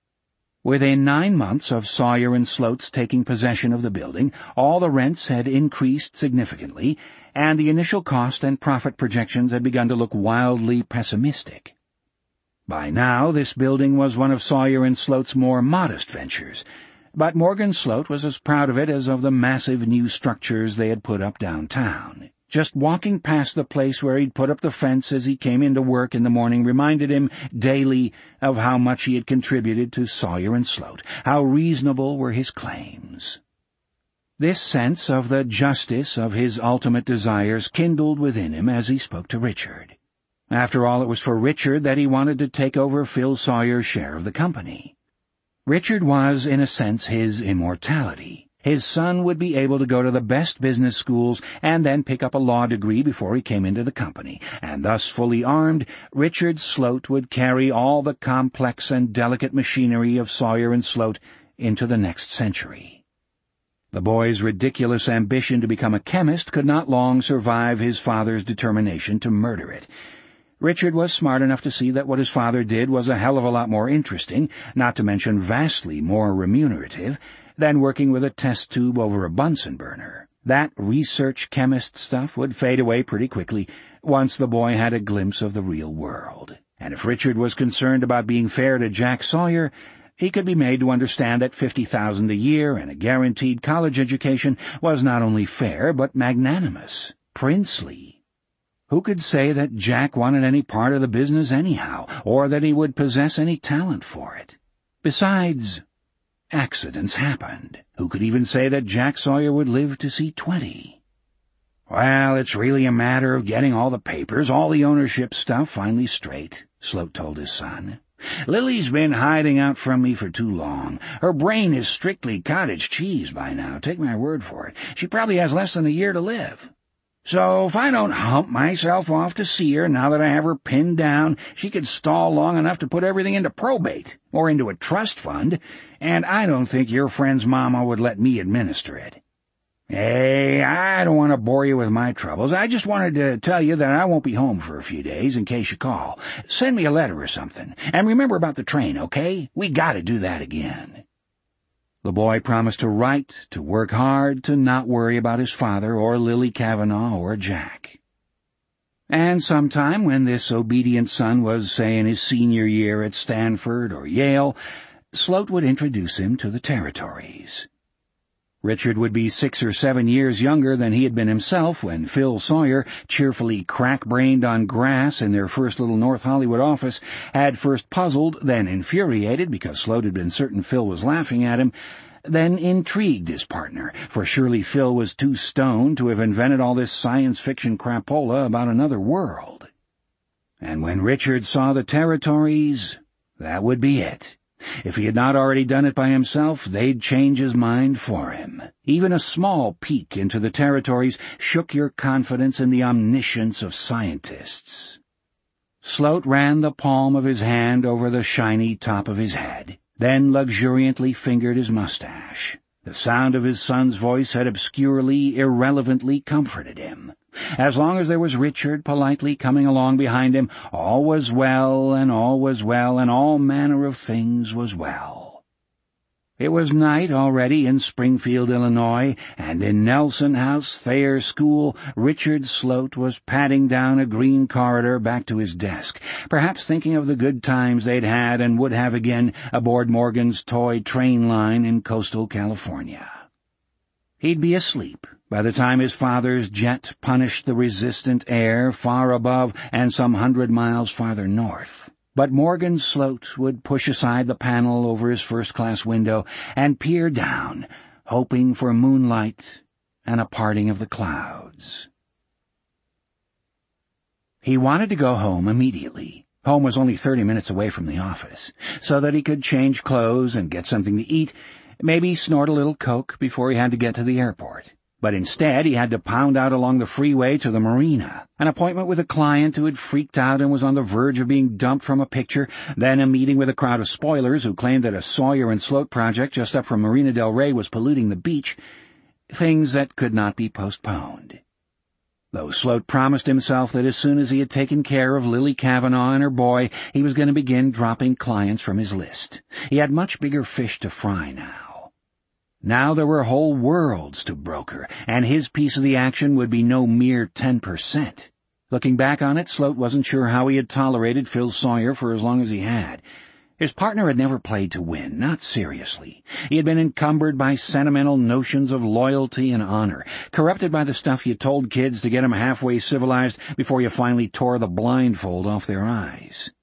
A: Within 9 months of Sawyer and Sloat's taking possession of the building, all the rents had increased significantly, and the initial cost and profit projections had begun to look wildly pessimistic. By now, this building was one of Sawyer and Sloat's more modest ventures, but Morgan Sloat was as proud of it as of the massive new structures they had put up downtown. Just walking past the place where he'd put up the fence as he came into work in the morning reminded him daily of how much he had contributed to Sawyer and Sloat, how reasonable were his claims. This sense of the justice of his ultimate desires kindled within him as he spoke to Richard. After all, it was for Richard that he wanted to take over Phil Sawyer's share of the company. Richard was, in a sense, his immortality. His son would be able to go to the best business schools and then pick up a law degree before he came into the company, and thus fully armed, Richard Sloat would carry all the complex and delicate machinery of Sawyer and Sloat into the next century. The boy's ridiculous ambition to become a chemist could not long survive his father's determination to murder it. Richard was smart enough to see that what his father did was a hell of a lot more interesting, not to mention vastly more remunerative, than working with a test tube over a Bunsen burner. That research chemist stuff would fade away pretty quickly once the boy had a glimpse of the real world.
B: and if Richard was concerned about being fair to Jack Sawyer, he could be made to understand that $50,000 a year and a guaranteed college education was not only fair but magnanimous, princely. Who could say that Jack wanted any part of the business anyhow, or that he would possess any talent for it? Besides, accidents happened. Who could even say that Jack Sawyer would live to see 20? Well, it's really a matter of getting all the papers, all the ownership stuff finally straight, Sloat told his son. Lily's been hiding out from me for too long. Her brain is strictly cottage cheese by now, take my word for it. She probably has less than a year to live. So if I don't hump myself off to see her now that I have her pinned down, she could stall long enough to put everything into probate, or into a trust fund, and I don't think your friend's mama would let me administer it. Hey, I don't want to bore you with my troubles. I just wanted to tell you that I won't be home for a few days in case you call. Send me a letter or something. And remember about the train, okay? We gotta do that again. The boy promised to write, to work hard, to not worry about his father or Lily Kavanaugh or Jack. And sometime when this obedient son was, say, in his senior year at Stanford or Yale, Sloat would introduce him to the territories. Richard would be 6 or 7 years younger than he had been himself when Phil Sawyer, cheerfully crack-brained on grass in their first little North Hollywood office, had first puzzled, then infuriated because Sloat had been certain Phil was laughing at him, then intrigued his partner, for surely Phil was too stoned to have invented all this science fiction crapola about another world. And when Richard saw the territories, that would be it. If he had not already done it by himself, they'd change his mind for him. Even a small peek into the territories shook your confidence in the omniscience of scientists. Sloat ran the palm of his hand over the shiny top of his head, then luxuriantly fingered his mustache. The sound of his son's voice had obscurely, irrelevantly comforted him. As long as there was Richard politely coming along behind him, all was well, and all was well, and all manner of things was well. It was night already in Springfield, Illinois, and in Nelson House, Thayer School, Richard Sloat was padding down a green corridor back to his desk, perhaps thinking of the good times they'd had and would have again aboard Morgan's toy train line in coastal California. He'd be asleep by the time his father's jet punished the resistant air far above and some 100 miles farther north. But Morgan Sloat would push aside the panel over his first-class window and peer down, hoping for moonlight and a parting of the clouds. He wanted to go home immediately. Home was only 30 minutes away from the office, so that he could change clothes and get something to eat, maybe snort a little coke before he had to get to the airport. But instead he had to pound out along the freeway to the marina, an appointment with a client who had freaked out and was on the verge of being dumped from a picture, then a meeting with a crowd of spoilers who claimed that a Sawyer and Sloat project just up from Marina del Rey was polluting the beach, things that could not be postponed. Though Sloat promised himself that as soon as he had taken care of Lily Kavanaugh and her boy, he was going to begin dropping clients from his list. He had much bigger fish to fry now. Now there were whole worlds to broker, and his piece of the action would be no mere 10%. Looking back on it, Sloat wasn't sure how he had tolerated Phil Sawyer for as long as he had. His partner had never played to win, not seriously. He had been encumbered by sentimental notions of loyalty and honor, corrupted by the stuff you told kids to get them halfway civilized before you finally tore the blindfold off their eyes.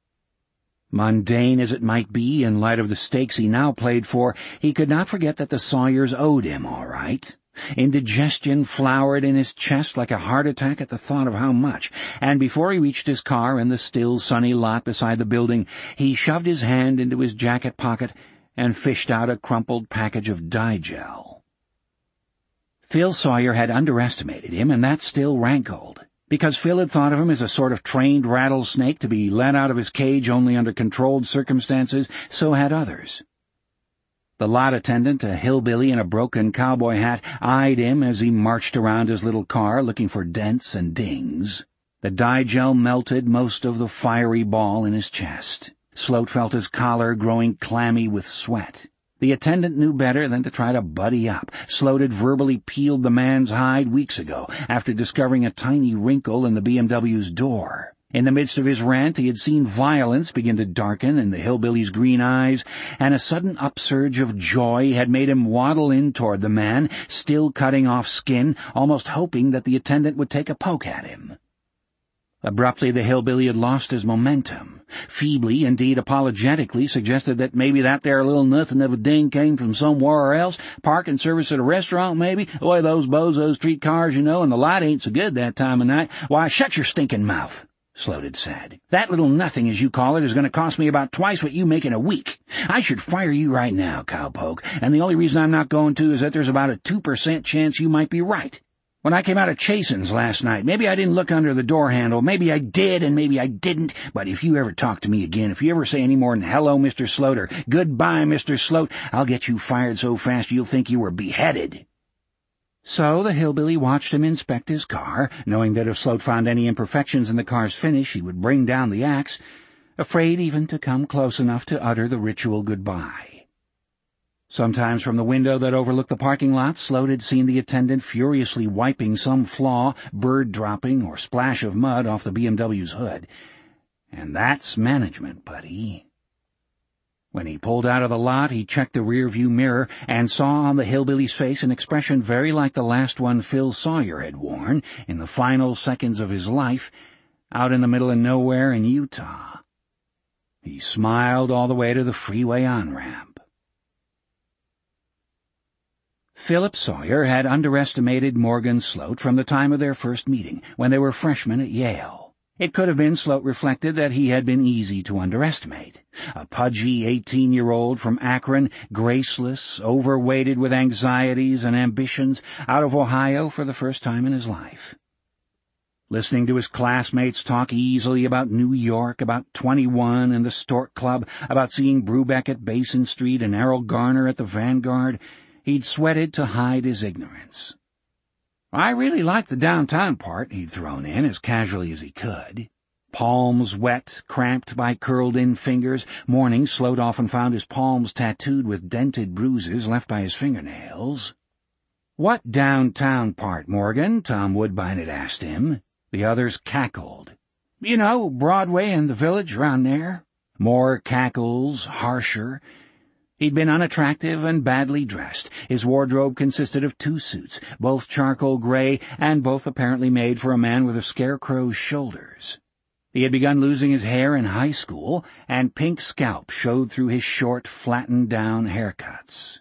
B: Mundane as it might be, in light of the stakes he now played for, he could not forget that the Sawyers owed him, all right. Indigestion flowered in his chest like a heart attack at the thought of how much, and before he reached his car in the still sunny lot beside the building, he shoved his hand into his jacket pocket and fished out a crumpled package of Di-Gel. Phil Sawyer had underestimated him, and that still rankled. Because Phil had thought of him as a sort of trained rattlesnake to be let out of his cage only under controlled circumstances, so had others. The lot attendant, a hillbilly in a broken cowboy hat, eyed him as he marched around his little car looking for dents and dings. The Di-Gel melted most of the fiery ball in his chest. Sloat felt his collar growing clammy with sweat. The attendant knew better than to try to buddy up. Sloat had verbally peeled the man's hide weeks ago, after discovering a tiny wrinkle in the BMW's door. In the midst of his rant, he had seen violence begin to darken in the hillbilly's green eyes, and a sudden upsurge of joy had made him waddle in toward the man, still cutting off skin, almost hoping that the attendant would take a poke at him. Abruptly, the hillbilly had lost his momentum. Feebly, indeed apologetically, suggested that maybe that there little nothing of a ding came from somewhere else, parking service at a restaurant maybe, the way those bozos treat cars, and the light ain't so good that time of night. Why, shut your stinking mouth, Sloat had said. That little nothing, as you call it, is going to cost me about twice what you make in a week. I should fire you right now, cowpoke, and the only reason I'm not going to is that there's about a 2% chance you might be right. When I came out of Chasen's last night, maybe I didn't look under the door handle, maybe I did and maybe I didn't, but if you ever talk to me again, if you ever say any more than hello, Mr. Sloat, or goodbye, Mr. Sloat, I'll get you fired so fast you'll think you were beheaded. So the hillbilly watched him inspect his car, knowing that if Sloat found any imperfections in the car's finish, he would bring down the axe, afraid even to come close enough to utter the ritual goodbye. Sometimes from the window that overlooked the parking lot, Sloat had seen the attendant furiously wiping some flaw, bird dropping, or splash of mud off the BMW's hood. And that's management, buddy. When he pulled out of the lot, he checked the rearview mirror and saw on the hillbilly's face an expression very like the last one Phil Sawyer had worn in the final seconds of his life, out in the middle of nowhere in Utah. He smiled all the way to the freeway on-ramp. Philip Sawyer had underestimated Morgan Sloat from the time of their first meeting, when they were freshmen at Yale. It could have been, Sloat reflected, that he had been easy to underestimate. A pudgy 18-year-old from Akron, graceless, overweighted with anxieties and ambitions, out of Ohio for the first time in his life. Listening to his classmates talk easily about New York, about 21 and the Stork Club, about seeing Brubeck at Basin Street and Errol Garner at the Vanguard, he'd sweated to hide his ignorance. I really liked the downtown part, he'd thrown in as casually as he could. Palms wet, cramped by curled-in fingers, mornings Sloat often found his palms tattooed with dented bruises left by his fingernails. What downtown part, Morgan? Tom Woodbine had asked him. The others cackled. Broadway and the Village around there. More cackles, harsher. He'd been unattractive and badly dressed. His wardrobe consisted of 2 suits, both charcoal gray and both apparently made for a man with a scarecrow's shoulders. He had begun losing his hair in high school, and pink scalp showed through his short, flattened-down haircuts.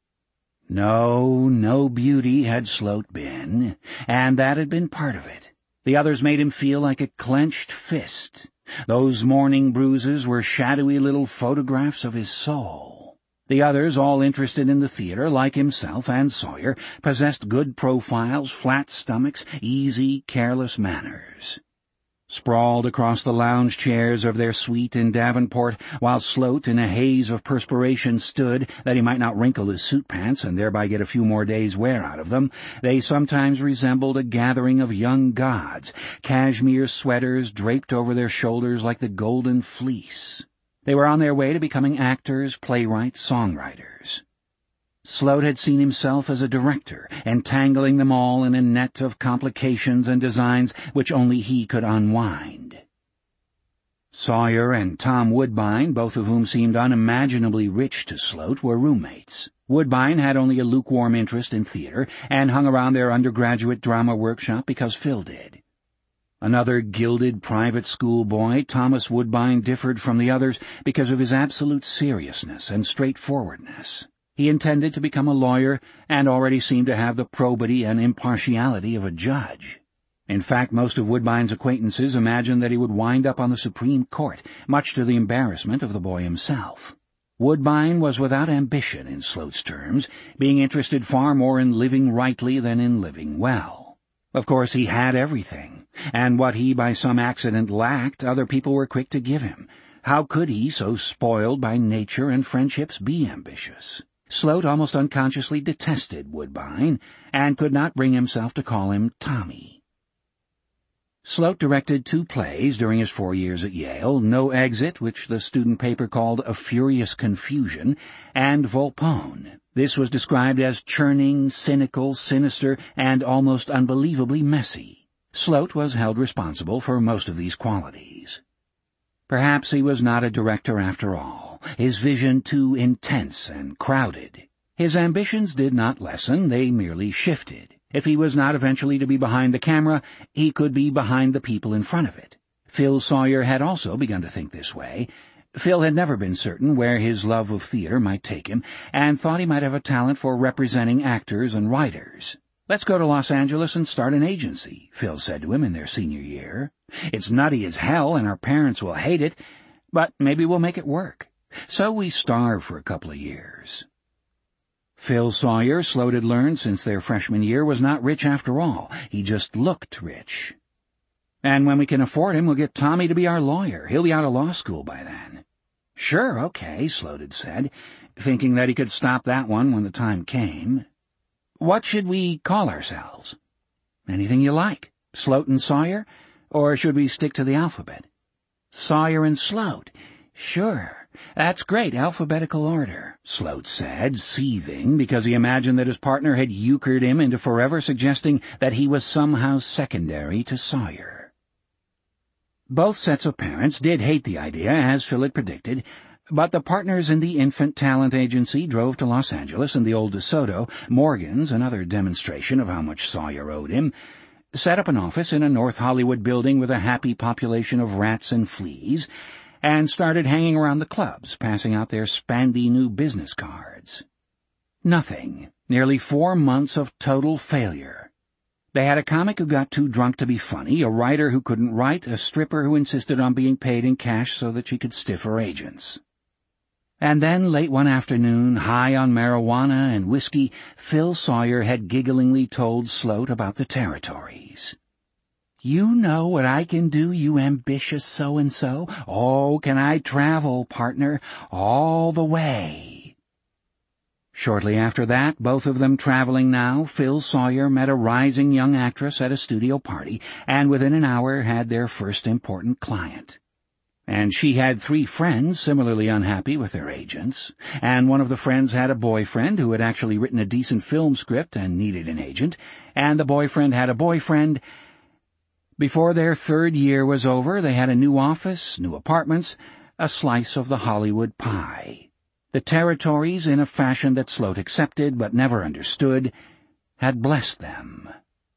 B: No beauty had Sloat been, and that had been part of it. The others made him feel like a clenched fist. Those morning bruises were shadowy little photographs of his soul. The others, all interested in the theater, like himself and Sawyer, possessed good profiles, flat stomachs, easy, careless manners. Sprawled across the lounge chairs of their suite in Davenport, while Sloat, in a haze of perspiration, stood, that he might not wrinkle his suit pants and thereby get a few more days' wear out of them, they sometimes resembled a gathering of young gods, cashmere sweaters draped over their shoulders like the golden fleece. They were on their way to becoming actors, playwrights, songwriters. Sloat had seen himself as a director, entangling them all in a net of complications and designs which only he could unwind. Sawyer and Tom Woodbine, both of whom seemed unimaginably rich to Sloat, were roommates. Woodbine had only a lukewarm interest in theater and hung around their undergraduate drama workshop because Phil did. Another gilded private school boy, Thomas Woodbine differed from the others because of his absolute seriousness and straightforwardness. He intended to become a lawyer and already seemed to have the probity and impartiality of a judge. In fact, most of Woodbine's acquaintances imagined that he would wind up on the Supreme Court, much to the embarrassment of the boy himself. Woodbine was without ambition in Sloat's terms, being interested far more in living rightly than in living well. Of course, he had everything, and what he by some accident lacked, other people were quick to give him. How could he, so spoiled by nature and friendships, be ambitious? Sloat almost unconsciously detested Woodbine, and could not bring himself to call him Tommy. Sloat directed 2 plays during his 4 years at Yale, No Exit, which the student paper called A Furious Confusion, and Volpone. This was described as churning, cynical, sinister, and almost unbelievably messy. Sloat was held responsible for most of these qualities. Perhaps he was not a director after all, his vision too intense and crowded. His ambitions did not lessen, they merely shifted. If he was not eventually to be behind the camera, he could be behind the people in front of it. Phil Sawyer had also begun to think this way. Phil had never been certain where his love of theater might take him, and thought he might have a talent for representing actors and writers. "Let's go to Los Angeles and start an agency," Phil said to him in their senior year. "It's nutty as hell, and our parents will hate it, but maybe we'll make it work. So we starve for a couple of years." Phil Sawyer, Sloat had learned since their freshman year, was not rich after all. He just looked rich. "And when we can afford him, we'll get Tommy to be our lawyer. He'll be out of law school by then." "Sure, okay," Sloat had said, thinking that he could stop that one when the time came. "What should we call ourselves?" "Anything you like. Sloat and Sawyer? Or should we stick to the alphabet?" "Sawyer and Sloat. Sure. That's great, alphabetical order," Sloat said, seething because he imagined that his partner had euchred him into forever suggesting that he was somehow secondary to Sawyer. Both sets of parents did hate the idea, as Phil had predicted, but the partners in the infant talent agency drove to Los Angeles in the old DeSoto, Morgan's, another demonstration of how much Sawyer owed him, set up an office in a North Hollywood building with a happy population of rats and fleas, and started hanging around the clubs, passing out their spandy new business cards. Nothing. Nearly 4 months of total failure. They had a comic who got too drunk to be funny, a writer who couldn't write, a stripper who insisted on being paid in cash so that she could stiff her agents. And then, late one afternoon, high on marijuana and whiskey, Phil Sawyer had gigglingly told Sloat about the territories. "You know what I can do, you ambitious so-and-so? Oh, can I travel, partner, all the way?" Shortly after that, both of them traveling now, Phil Sawyer met a rising young actress at a studio party, and within an hour had their first important client. And she had 3 friends similarly unhappy with their agents, and one of the friends had a boyfriend who had actually written a decent film script and needed an agent, and the boyfriend had a boyfriend. Before their 3rd year was over, they had a new office, new apartments, a slice of the Hollywood pie. The territories, in a fashion that Sloat accepted but never understood, had blessed them.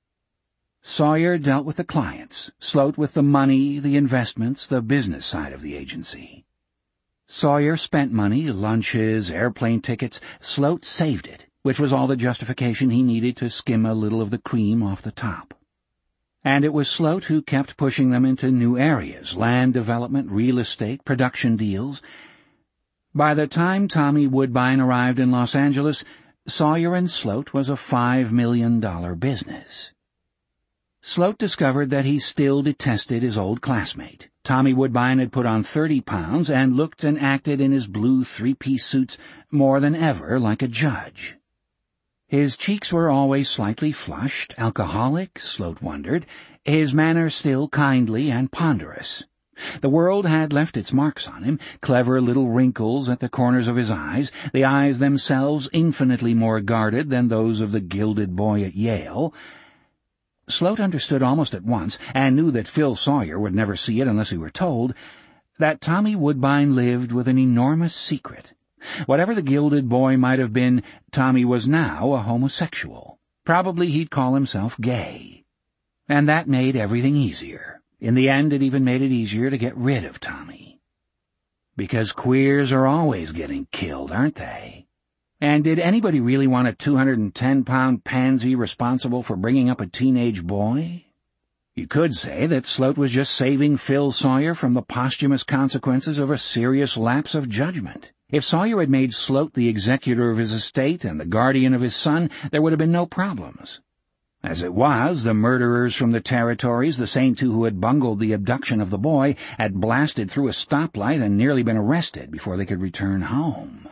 B: Sawyer dealt with the clients, Sloat with the money, the investments, the business side of the agency. Sawyer spent money, lunches, airplane tickets. Sloat saved it, which was all the justification he needed to skim a little of the cream off the top. And it was Sloat who kept pushing them into new areas, land development, real estate, production deals. By the time Tommy Woodbine arrived in Los Angeles, Sawyer and Sloat was a $5 million business. Sloat discovered that he still detested his old classmate. Tommy Woodbine had put on 30 pounds and looked and acted in his blue 3-piece suits more than ever like a judge. His cheeks were always slightly flushed, alcoholic, Sloat wondered, his manner still kindly and ponderous. The world had left its marks on him, clever little wrinkles at the corners of his eyes, the eyes themselves infinitely more guarded than those of the gilded boy at Yale. Sloat understood almost at once, and knew that Phil Sawyer would never see it unless he were told, that Tommy Woodbine lived with an enormous secret. Whatever the gilded boy might have been, Tommy was now a homosexual. Probably he'd call himself gay. And that made everything easier. In the end, it even made it easier to get rid of Tommy. Because queers are always getting killed, aren't they? And did anybody really want a 210-pound pansy responsible for bringing up a teenage boy? You could say that Sloat was just saving Phil Sawyer from the posthumous consequences of a serious lapse of judgment. If Sawyer had made Sloat the executor of his estate and the guardian of his son, there would have been no problems. As it was, the murderers from the territories, the same 2 who had bungled the abduction of the boy, had blasted through a stoplight and nearly been arrested before they could return home.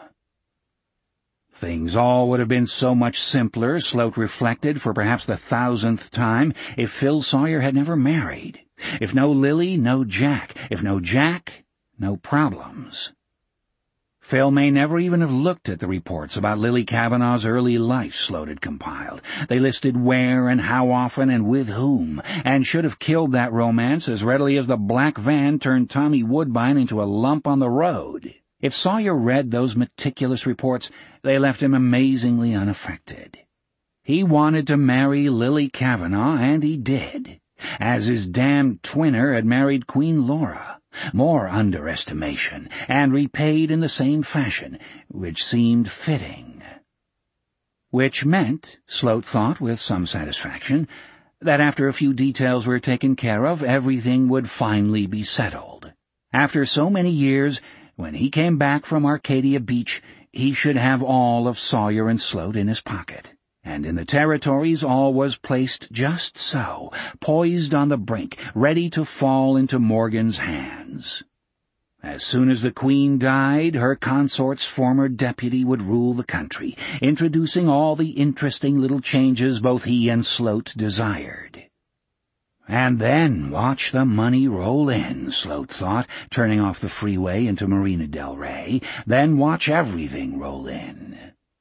B: Things all would have been so much simpler, Sloat reflected for perhaps the 1,000th time, if Phil Sawyer had never married. If no Lily, no Jack. If no Jack, no problems. Phil may never even have looked at the reports about Lily Kavanaugh's early life Sloat had compiled. They listed where and how often and with whom, and should have killed that romance as readily as the black van turned Tommy Woodbine into a lump on the road. If Sawyer read those meticulous reports, they left him amazingly unaffected. He wanted to marry Lily Kavanaugh, and he did, as his damned twinner had married Queen Laura. More underestimation, and repaid in the same fashion, which seemed fitting. Which meant, Sloat thought with some satisfaction, that after a few details were taken care of, everything would finally be settled. After so many years, when he came back from Arcadia Beach, he should have all of Sawyer and Sloat in his pocket. And in the territories all was placed just so, poised on the brink, ready to fall into Morgan's hands. As soon as the Queen died, her consort's former deputy would rule the country, introducing all the interesting little changes both he and Sloat desired. And then watch the money roll in, Sloat thought, turning off the freeway into Marina del Rey. Then watch everything roll in.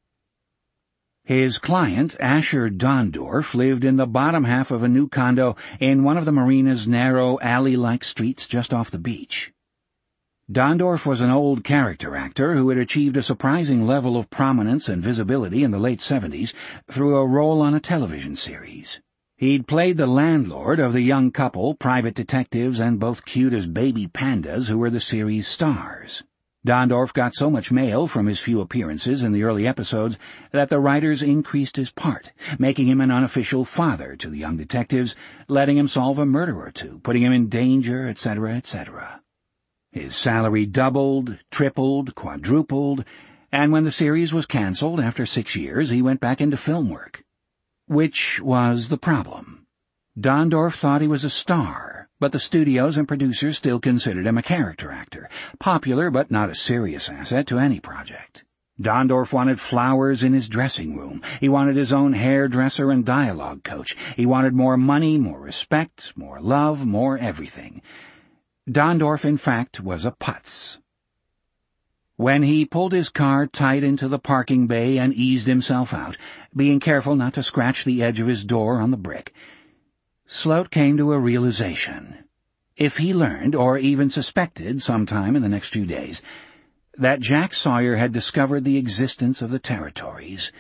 B: His client, Asher Dondorf, lived in the bottom half of a new condo in one of the marina's narrow alley-like streets just off the beach. Dondorf was an old character actor who had achieved a surprising level of prominence and visibility in the late 70s through a role on a television series. He'd played the landlord of the young couple, private detectives, and both cute as baby pandas who were the series' stars. Dondorf got so much mail from his few appearances in the early episodes that the writers increased his part, making him an unofficial father to the young detectives, letting him solve a murder or two, putting him in danger, etc., etc. His salary doubled, tripled, quadrupled, and when the series was cancelled after 6 years, he went back into film work. Which was the problem. Dondorf thought he was a star, but the studios and producers still considered him a character actor, popular but not a serious asset to any project. Dondorf wanted flowers in his dressing room. He wanted his own hairdresser and dialogue coach. He wanted more money, more respect, more love, more everything. Dondorf, in fact, was a putz. When he pulled his car tight into the parking bay and eased himself out, being careful not to scratch the edge of his door on the brick, Sloat came to a realization. If he learned, or even suspected sometime in the next few days, that Jack Sawyer had discovered the existence of the territories,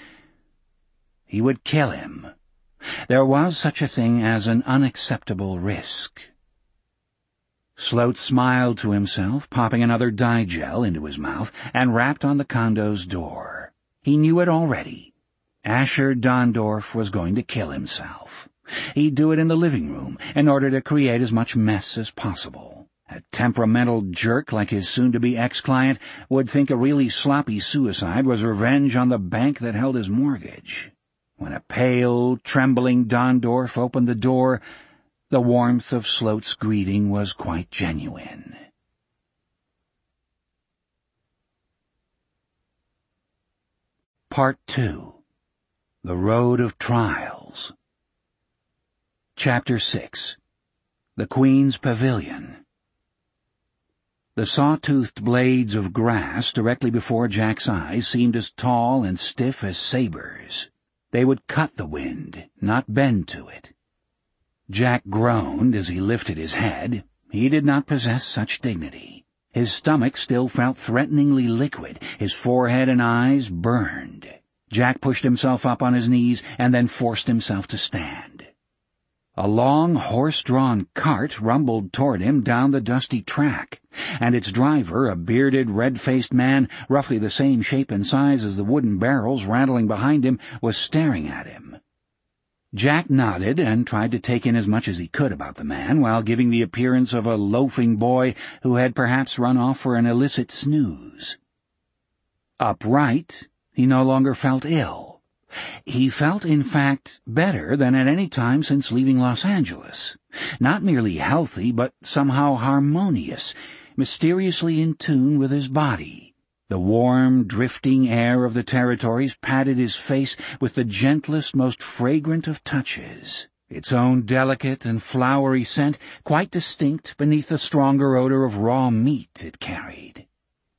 B: he would kill him. There was such a thing as an unacceptable risk. Sloat smiled to himself, popping another Di-Gel into his mouth, and rapped on the condo's door. He knew it already. Asher Dondorf was going to kill himself. He'd do it in the living room, in order to create as much mess as possible. A temperamental jerk like his soon-to-be ex-client would think a really sloppy suicide was revenge on the bank that held his mortgage. When a pale, trembling Dondorf opened the door, the warmth of Sloat's greeting was quite genuine. Part 2. The Road of Trials. Chapter 6. The Queen's Pavilion. The saw-toothed blades of grass directly before Jack's eyes seemed as tall and stiff as sabers. They would cut the wind, not bend to it. Jack groaned as he lifted his head. He did not possess such dignity. His stomach still felt threateningly liquid. His forehead and eyes burned. Jack pushed himself up on his knees and then forced himself to stand. A long, horse-drawn cart rumbled toward him down the dusty track, and its driver, a bearded, red-faced man, roughly the same shape and size as the wooden barrels rattling behind him, was staring at him. Jack nodded and tried to take in as much as he could about the man, while giving the appearance of a loafing boy who had perhaps run off for an illicit snooze. Upright, he no longer felt ill. He felt, in fact, better than at any time since leaving Los Angeles. Not merely healthy, but somehow harmonious, mysteriously in tune with his body. The warm, drifting air of the territories patted his face with the gentlest, most fragrant of touches, its own delicate and flowery scent quite distinct beneath the stronger odor of raw meat it carried.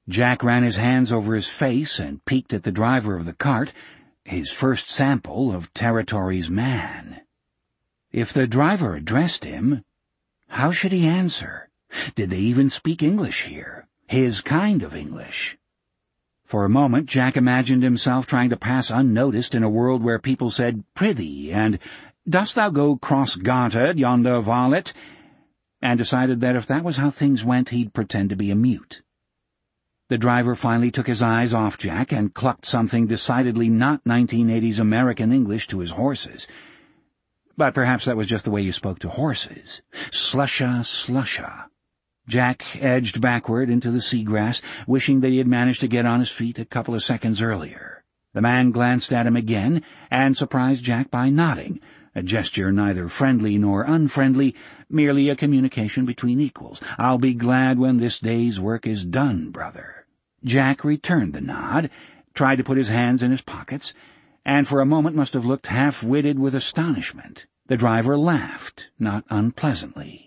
B: Jack ran his hands over his face and peeked at the driver of the cart, his first sample of Territory's man. If the driver addressed him, how should he answer? Did they even speak English here? His kind of English? For a moment Jack imagined himself trying to pass unnoticed in a world where people said "Prithee" and "Dost thou go cross-gartered yonder varlet?" and decided that if that was how things went he'd pretend to be a mute. The driver finally took his eyes off Jack and clucked something decidedly not 1980s American English to his horses. But perhaps that was just the way you spoke to horses. Slusha, slusha. Jack edged backward into the seagrass, wishing that he had managed to get on his feet a couple of seconds earlier. The man glanced at him again and surprised Jack by nodding, a gesture neither friendly nor unfriendly, merely a communication between equals. "I'll be glad when this day's work is done, brother." Jack returned the nod, tried to put his hands in his pockets, and for a moment must have looked half-witted with astonishment. The driver laughed, not unpleasantly.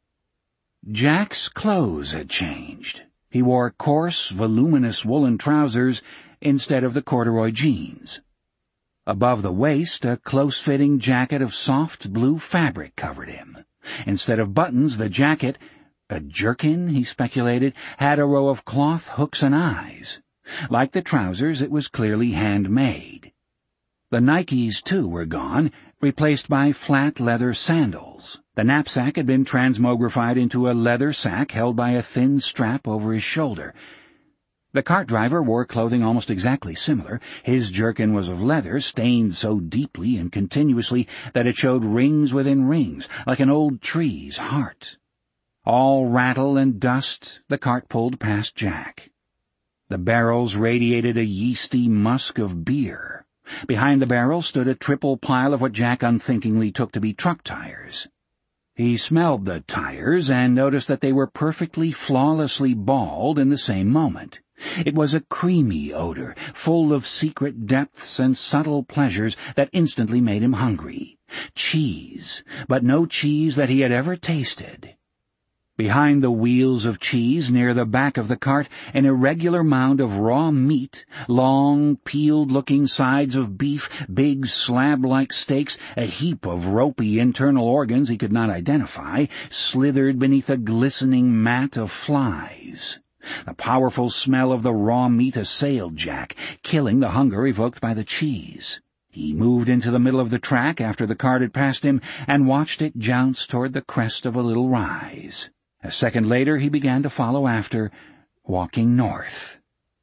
B: Jack's clothes had changed. He wore coarse, voluminous woolen trousers instead of the corduroy jeans. Above the waist, a close-fitting jacket of soft blue fabric covered him. Instead of buttons, the jacket, a jerkin, he speculated, had a row of cloth hooks and eyes. Like the trousers, it was clearly handmade. The Nikes, too, were gone, replaced by flat leather sandals. The knapsack had been transmogrified into a leather sack held by a thin strap over his shoulder. The cart driver wore clothing almost exactly similar. His jerkin was of leather, stained so deeply and continuously that it showed rings within rings, like an old tree's heart. All rattle and dust, the cart pulled past Jack. The barrels radiated a yeasty musk of beer. Behind the barrels stood a triple pile of what Jack unthinkingly took to be truck tires. He smelled the tires and noticed that they were perfectly flawlessly bald in the same moment. It was a creamy odor, full of secret depths and subtle pleasures that instantly made him hungry. Cheese, but no cheese that he had ever tasted. Behind the wheels of cheese, near the back of the cart, an irregular mound of raw meat, long, peeled-looking sides of beef, big slab-like steaks, a heap of ropey internal organs he could not identify, slithered beneath a glistening mat of flies. The powerful smell of the raw meat assailed Jack, killing the hunger evoked by the cheese. He moved into the middle of the track after the cart had passed him and watched it jounce toward the crest of a little rise. A second later he began to follow after, walking north.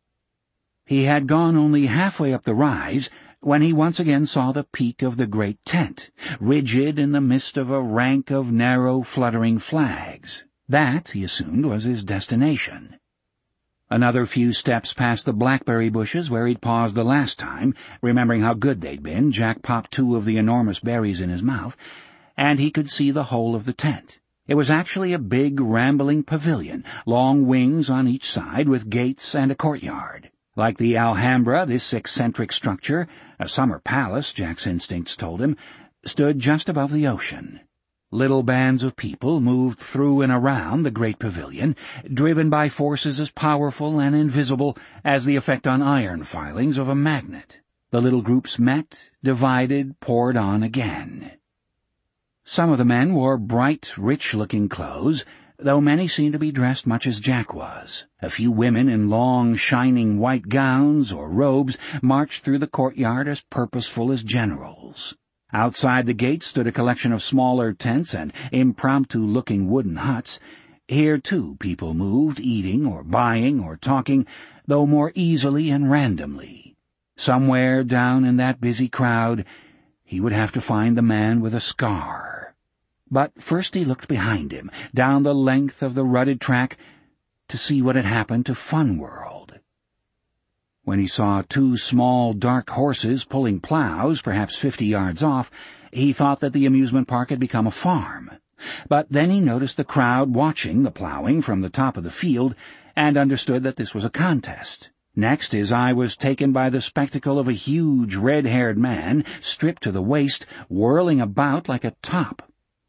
B: He had gone only halfway up the rise when he once again saw the peak of the great tent, rigid in the midst of a rank of narrow, fluttering flags. That, he assumed, was his destination. Another few steps past the blackberry bushes where he'd paused the last time, remembering how good they'd been, Jack popped 2 of the enormous berries in his mouth, and he could see the whole of the tent. It was actually a big, rambling pavilion, long wings on each side, with gates and a courtyard. Like the Alhambra, this eccentric structure, a summer palace, Jack's instincts told him, stood just above the ocean. Little bands of people moved through and around the great pavilion, driven by forces as powerful and invisible as the effect on iron filings of a magnet. The little groups met, divided, poured on again. Some of the men wore bright, rich-looking clothes, though many seemed to be dressed much as Jack was. A few women in long, shining white gowns or robes marched through the courtyard as purposeful as generals. Outside the gate stood a collection of smaller tents and impromptu-looking wooden huts. Here, too, people moved, eating or buying or talking, though more easily and randomly. Somewhere down in that busy crowd, he would have to find the man with a scar. But first he looked behind him, down the length of the rutted track, to see what had happened to Fun World. When he saw 2 small, dark horses pulling plows, perhaps 50 yards off, he thought that the amusement park had become a farm. But then he noticed the crowd watching the plowing from the top of the field, and understood that this was a contest. Next, his eye was taken by the spectacle of a huge, red-haired man, stripped to the waist, whirling about like a top.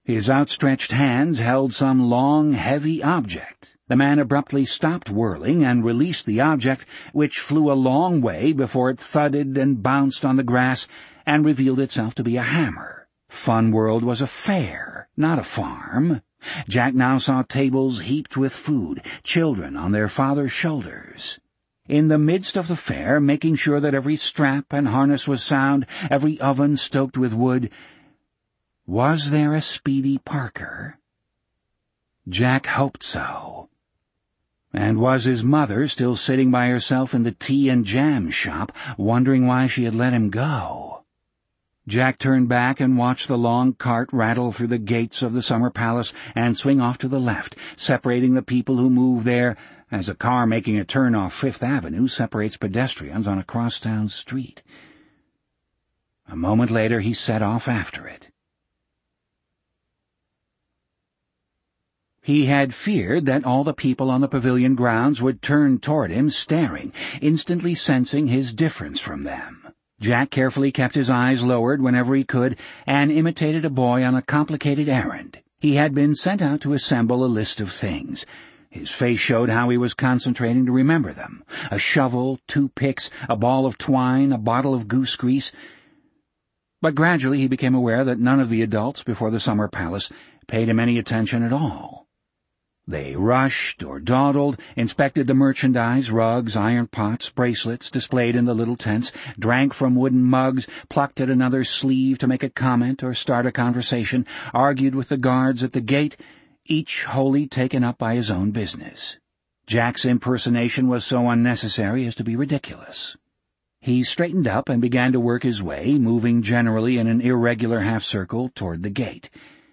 A: His outstretched hands held some long, heavy object. The man abruptly stopped whirling and released the object, which flew a long way before it thudded and bounced on the grass and revealed itself to be a hammer. Fun World was a fair, not a farm. Jack now saw tables heaped with food, children on their father's shoulders. In the midst of the fair, making sure that every strap and harness was sound, every oven stoked with wood, was there a Speedy Parker? Jack hoped so. And was his mother still sitting by herself in the tea and jam shop, wondering why she had let him go? Jack turned back and watched the long cart rattle through the gates of the summer palace and swing off to the left, separating the people who moved there as a car making a turn off Fifth Avenue separates pedestrians on a crosstown street. A moment later he set off after it. He had feared that all the people on the pavilion grounds would turn toward him, staring, instantly sensing his difference from them. Jack carefully kept his eyes lowered whenever he could and imitated a boy on a complicated errand. He had been sent out to assemble a list of things. His face showed how he was concentrating to remember them. A shovel, 2 picks, a ball of twine, a bottle of goose grease. But gradually he became aware that none of the adults before the summer palace paid him any attention at all. They rushed or dawdled, inspected the merchandise, rugs, iron pots, bracelets displayed in the little tents, drank from wooden mugs, plucked at another's sleeve to make a comment or start a conversation, argued with the guards at the gate, each wholly taken up by his own business. Jack's impersonation was so unnecessary as to be ridiculous. He straightened up and began to work his way, moving generally in an irregular half-circle toward the gate.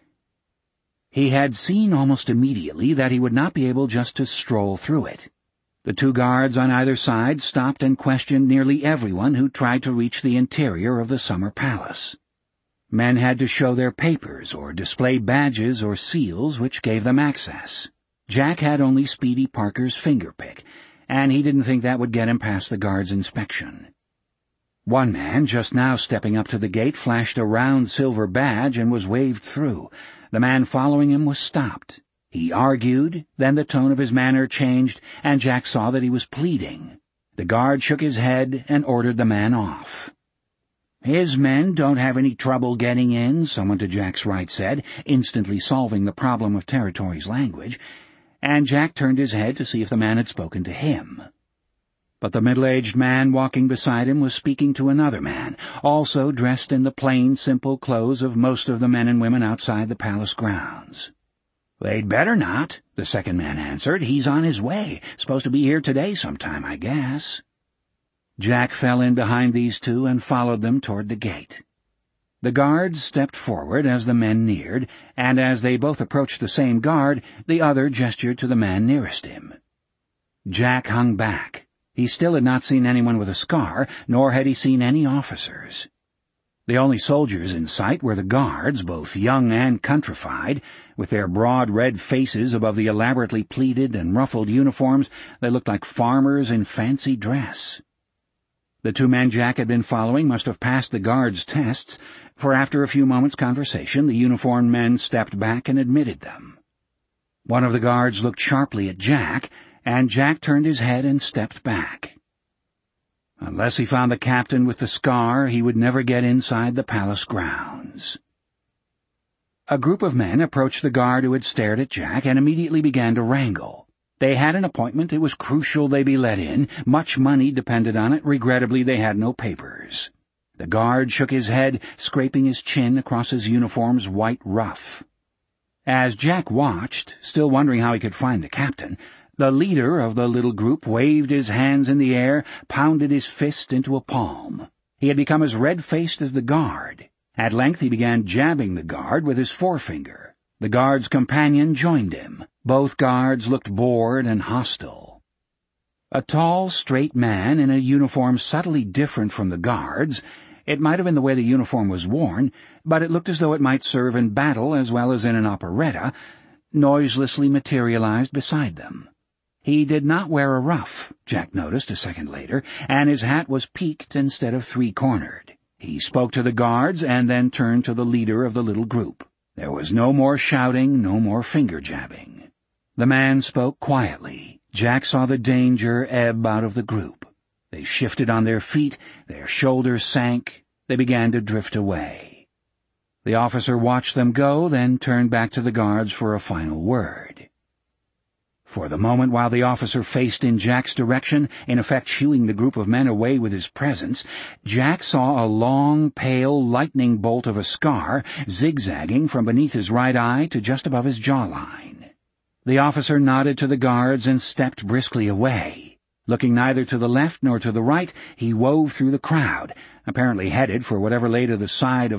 A: He had seen almost immediately that he would not be able just to stroll through it. The 2 guards on either side stopped and questioned nearly everyone who tried to reach the interior of the summer palace. Men had to show their papers or display badges or seals which gave them access. Jack had only Speedy Parker's fingerpick, and he didn't think that would get him past the guard's inspection. One man, just now stepping up to the gate, flashed a round silver badge and was waved through. The man following him was stopped. He argued, then the tone of his manner changed, and Jack saw that he was pleading. The guard shook his head and ordered the man off. "His men don't have any trouble getting in," someone to Jack's right said, instantly solving the problem of Territory's language, and Jack turned his head to see if the man had spoken to him. But the middle-aged man walking beside him was speaking to another man, also dressed in the plain, simple clothes of most of the men and women outside the palace grounds. "They'd better not," the second man answered. "He's on his way. Supposed to be here today sometime, I guess." Jack fell in behind these 2 and followed them toward the gate. The guards stepped forward as the men neared, and as they both approached the same guard, the other gestured to the man nearest him. Jack hung back. He still had not seen anyone with a scar, nor had he seen any officers. The only soldiers in sight were the guards, both young and countrified. With their broad red faces above the elaborately pleated and ruffled uniforms, they looked like farmers in fancy dress. The 2 men Jack had been following must have passed the guards' tests, for after a few moments' conversation the uniformed men stepped back and admitted them. One of the guards looked sharply at Jack, and Jack turned his head and stepped back. Unless he found the captain with the scar, he would never get inside the palace grounds. A group of men approached the guard who had stared at Jack and immediately began to wrangle. They had an appointment. It was crucial they be let in. Much money depended on it. Regrettably, they had no papers. The guard shook his head, scraping his chin across his uniform's white ruff. As Jack watched, still wondering how he could find the captain, the leader of the little group waved his hands in the air, pounded his fist into a palm. He had become as red-faced as the guard. At length he began jabbing the guard with his forefinger. The guard's companion joined him. Both guards looked bored and hostile. A tall, straight man in a uniform subtly different from the guards. It might have been the way the uniform was worn, but it looked as though it might serve in battle as well as in an operetta, noiselessly materialized beside them. He did not wear a ruff, Jack noticed a second later, and his hat was peaked instead of 3-cornered. He spoke to the guards and then turned to the leader of the little group.
B: There was no more shouting, no more finger-jabbing. The man spoke quietly. Jack saw the danger ebb out of the group. They shifted on their feet, their shoulders sank, they began to drift away. The officer watched them go, then turned back to the guards for a final word. For the moment while the officer faced in Jack's direction, in effect shooing the group of men away with his presence, Jack saw a long, pale, lightning bolt of a scar zigzagging from beneath his right eye to just above his jawline. The officer nodded to the guards and stepped briskly away. Looking neither to the left nor to the right, he wove through the crowd, apparently headed for whatever lay to the side of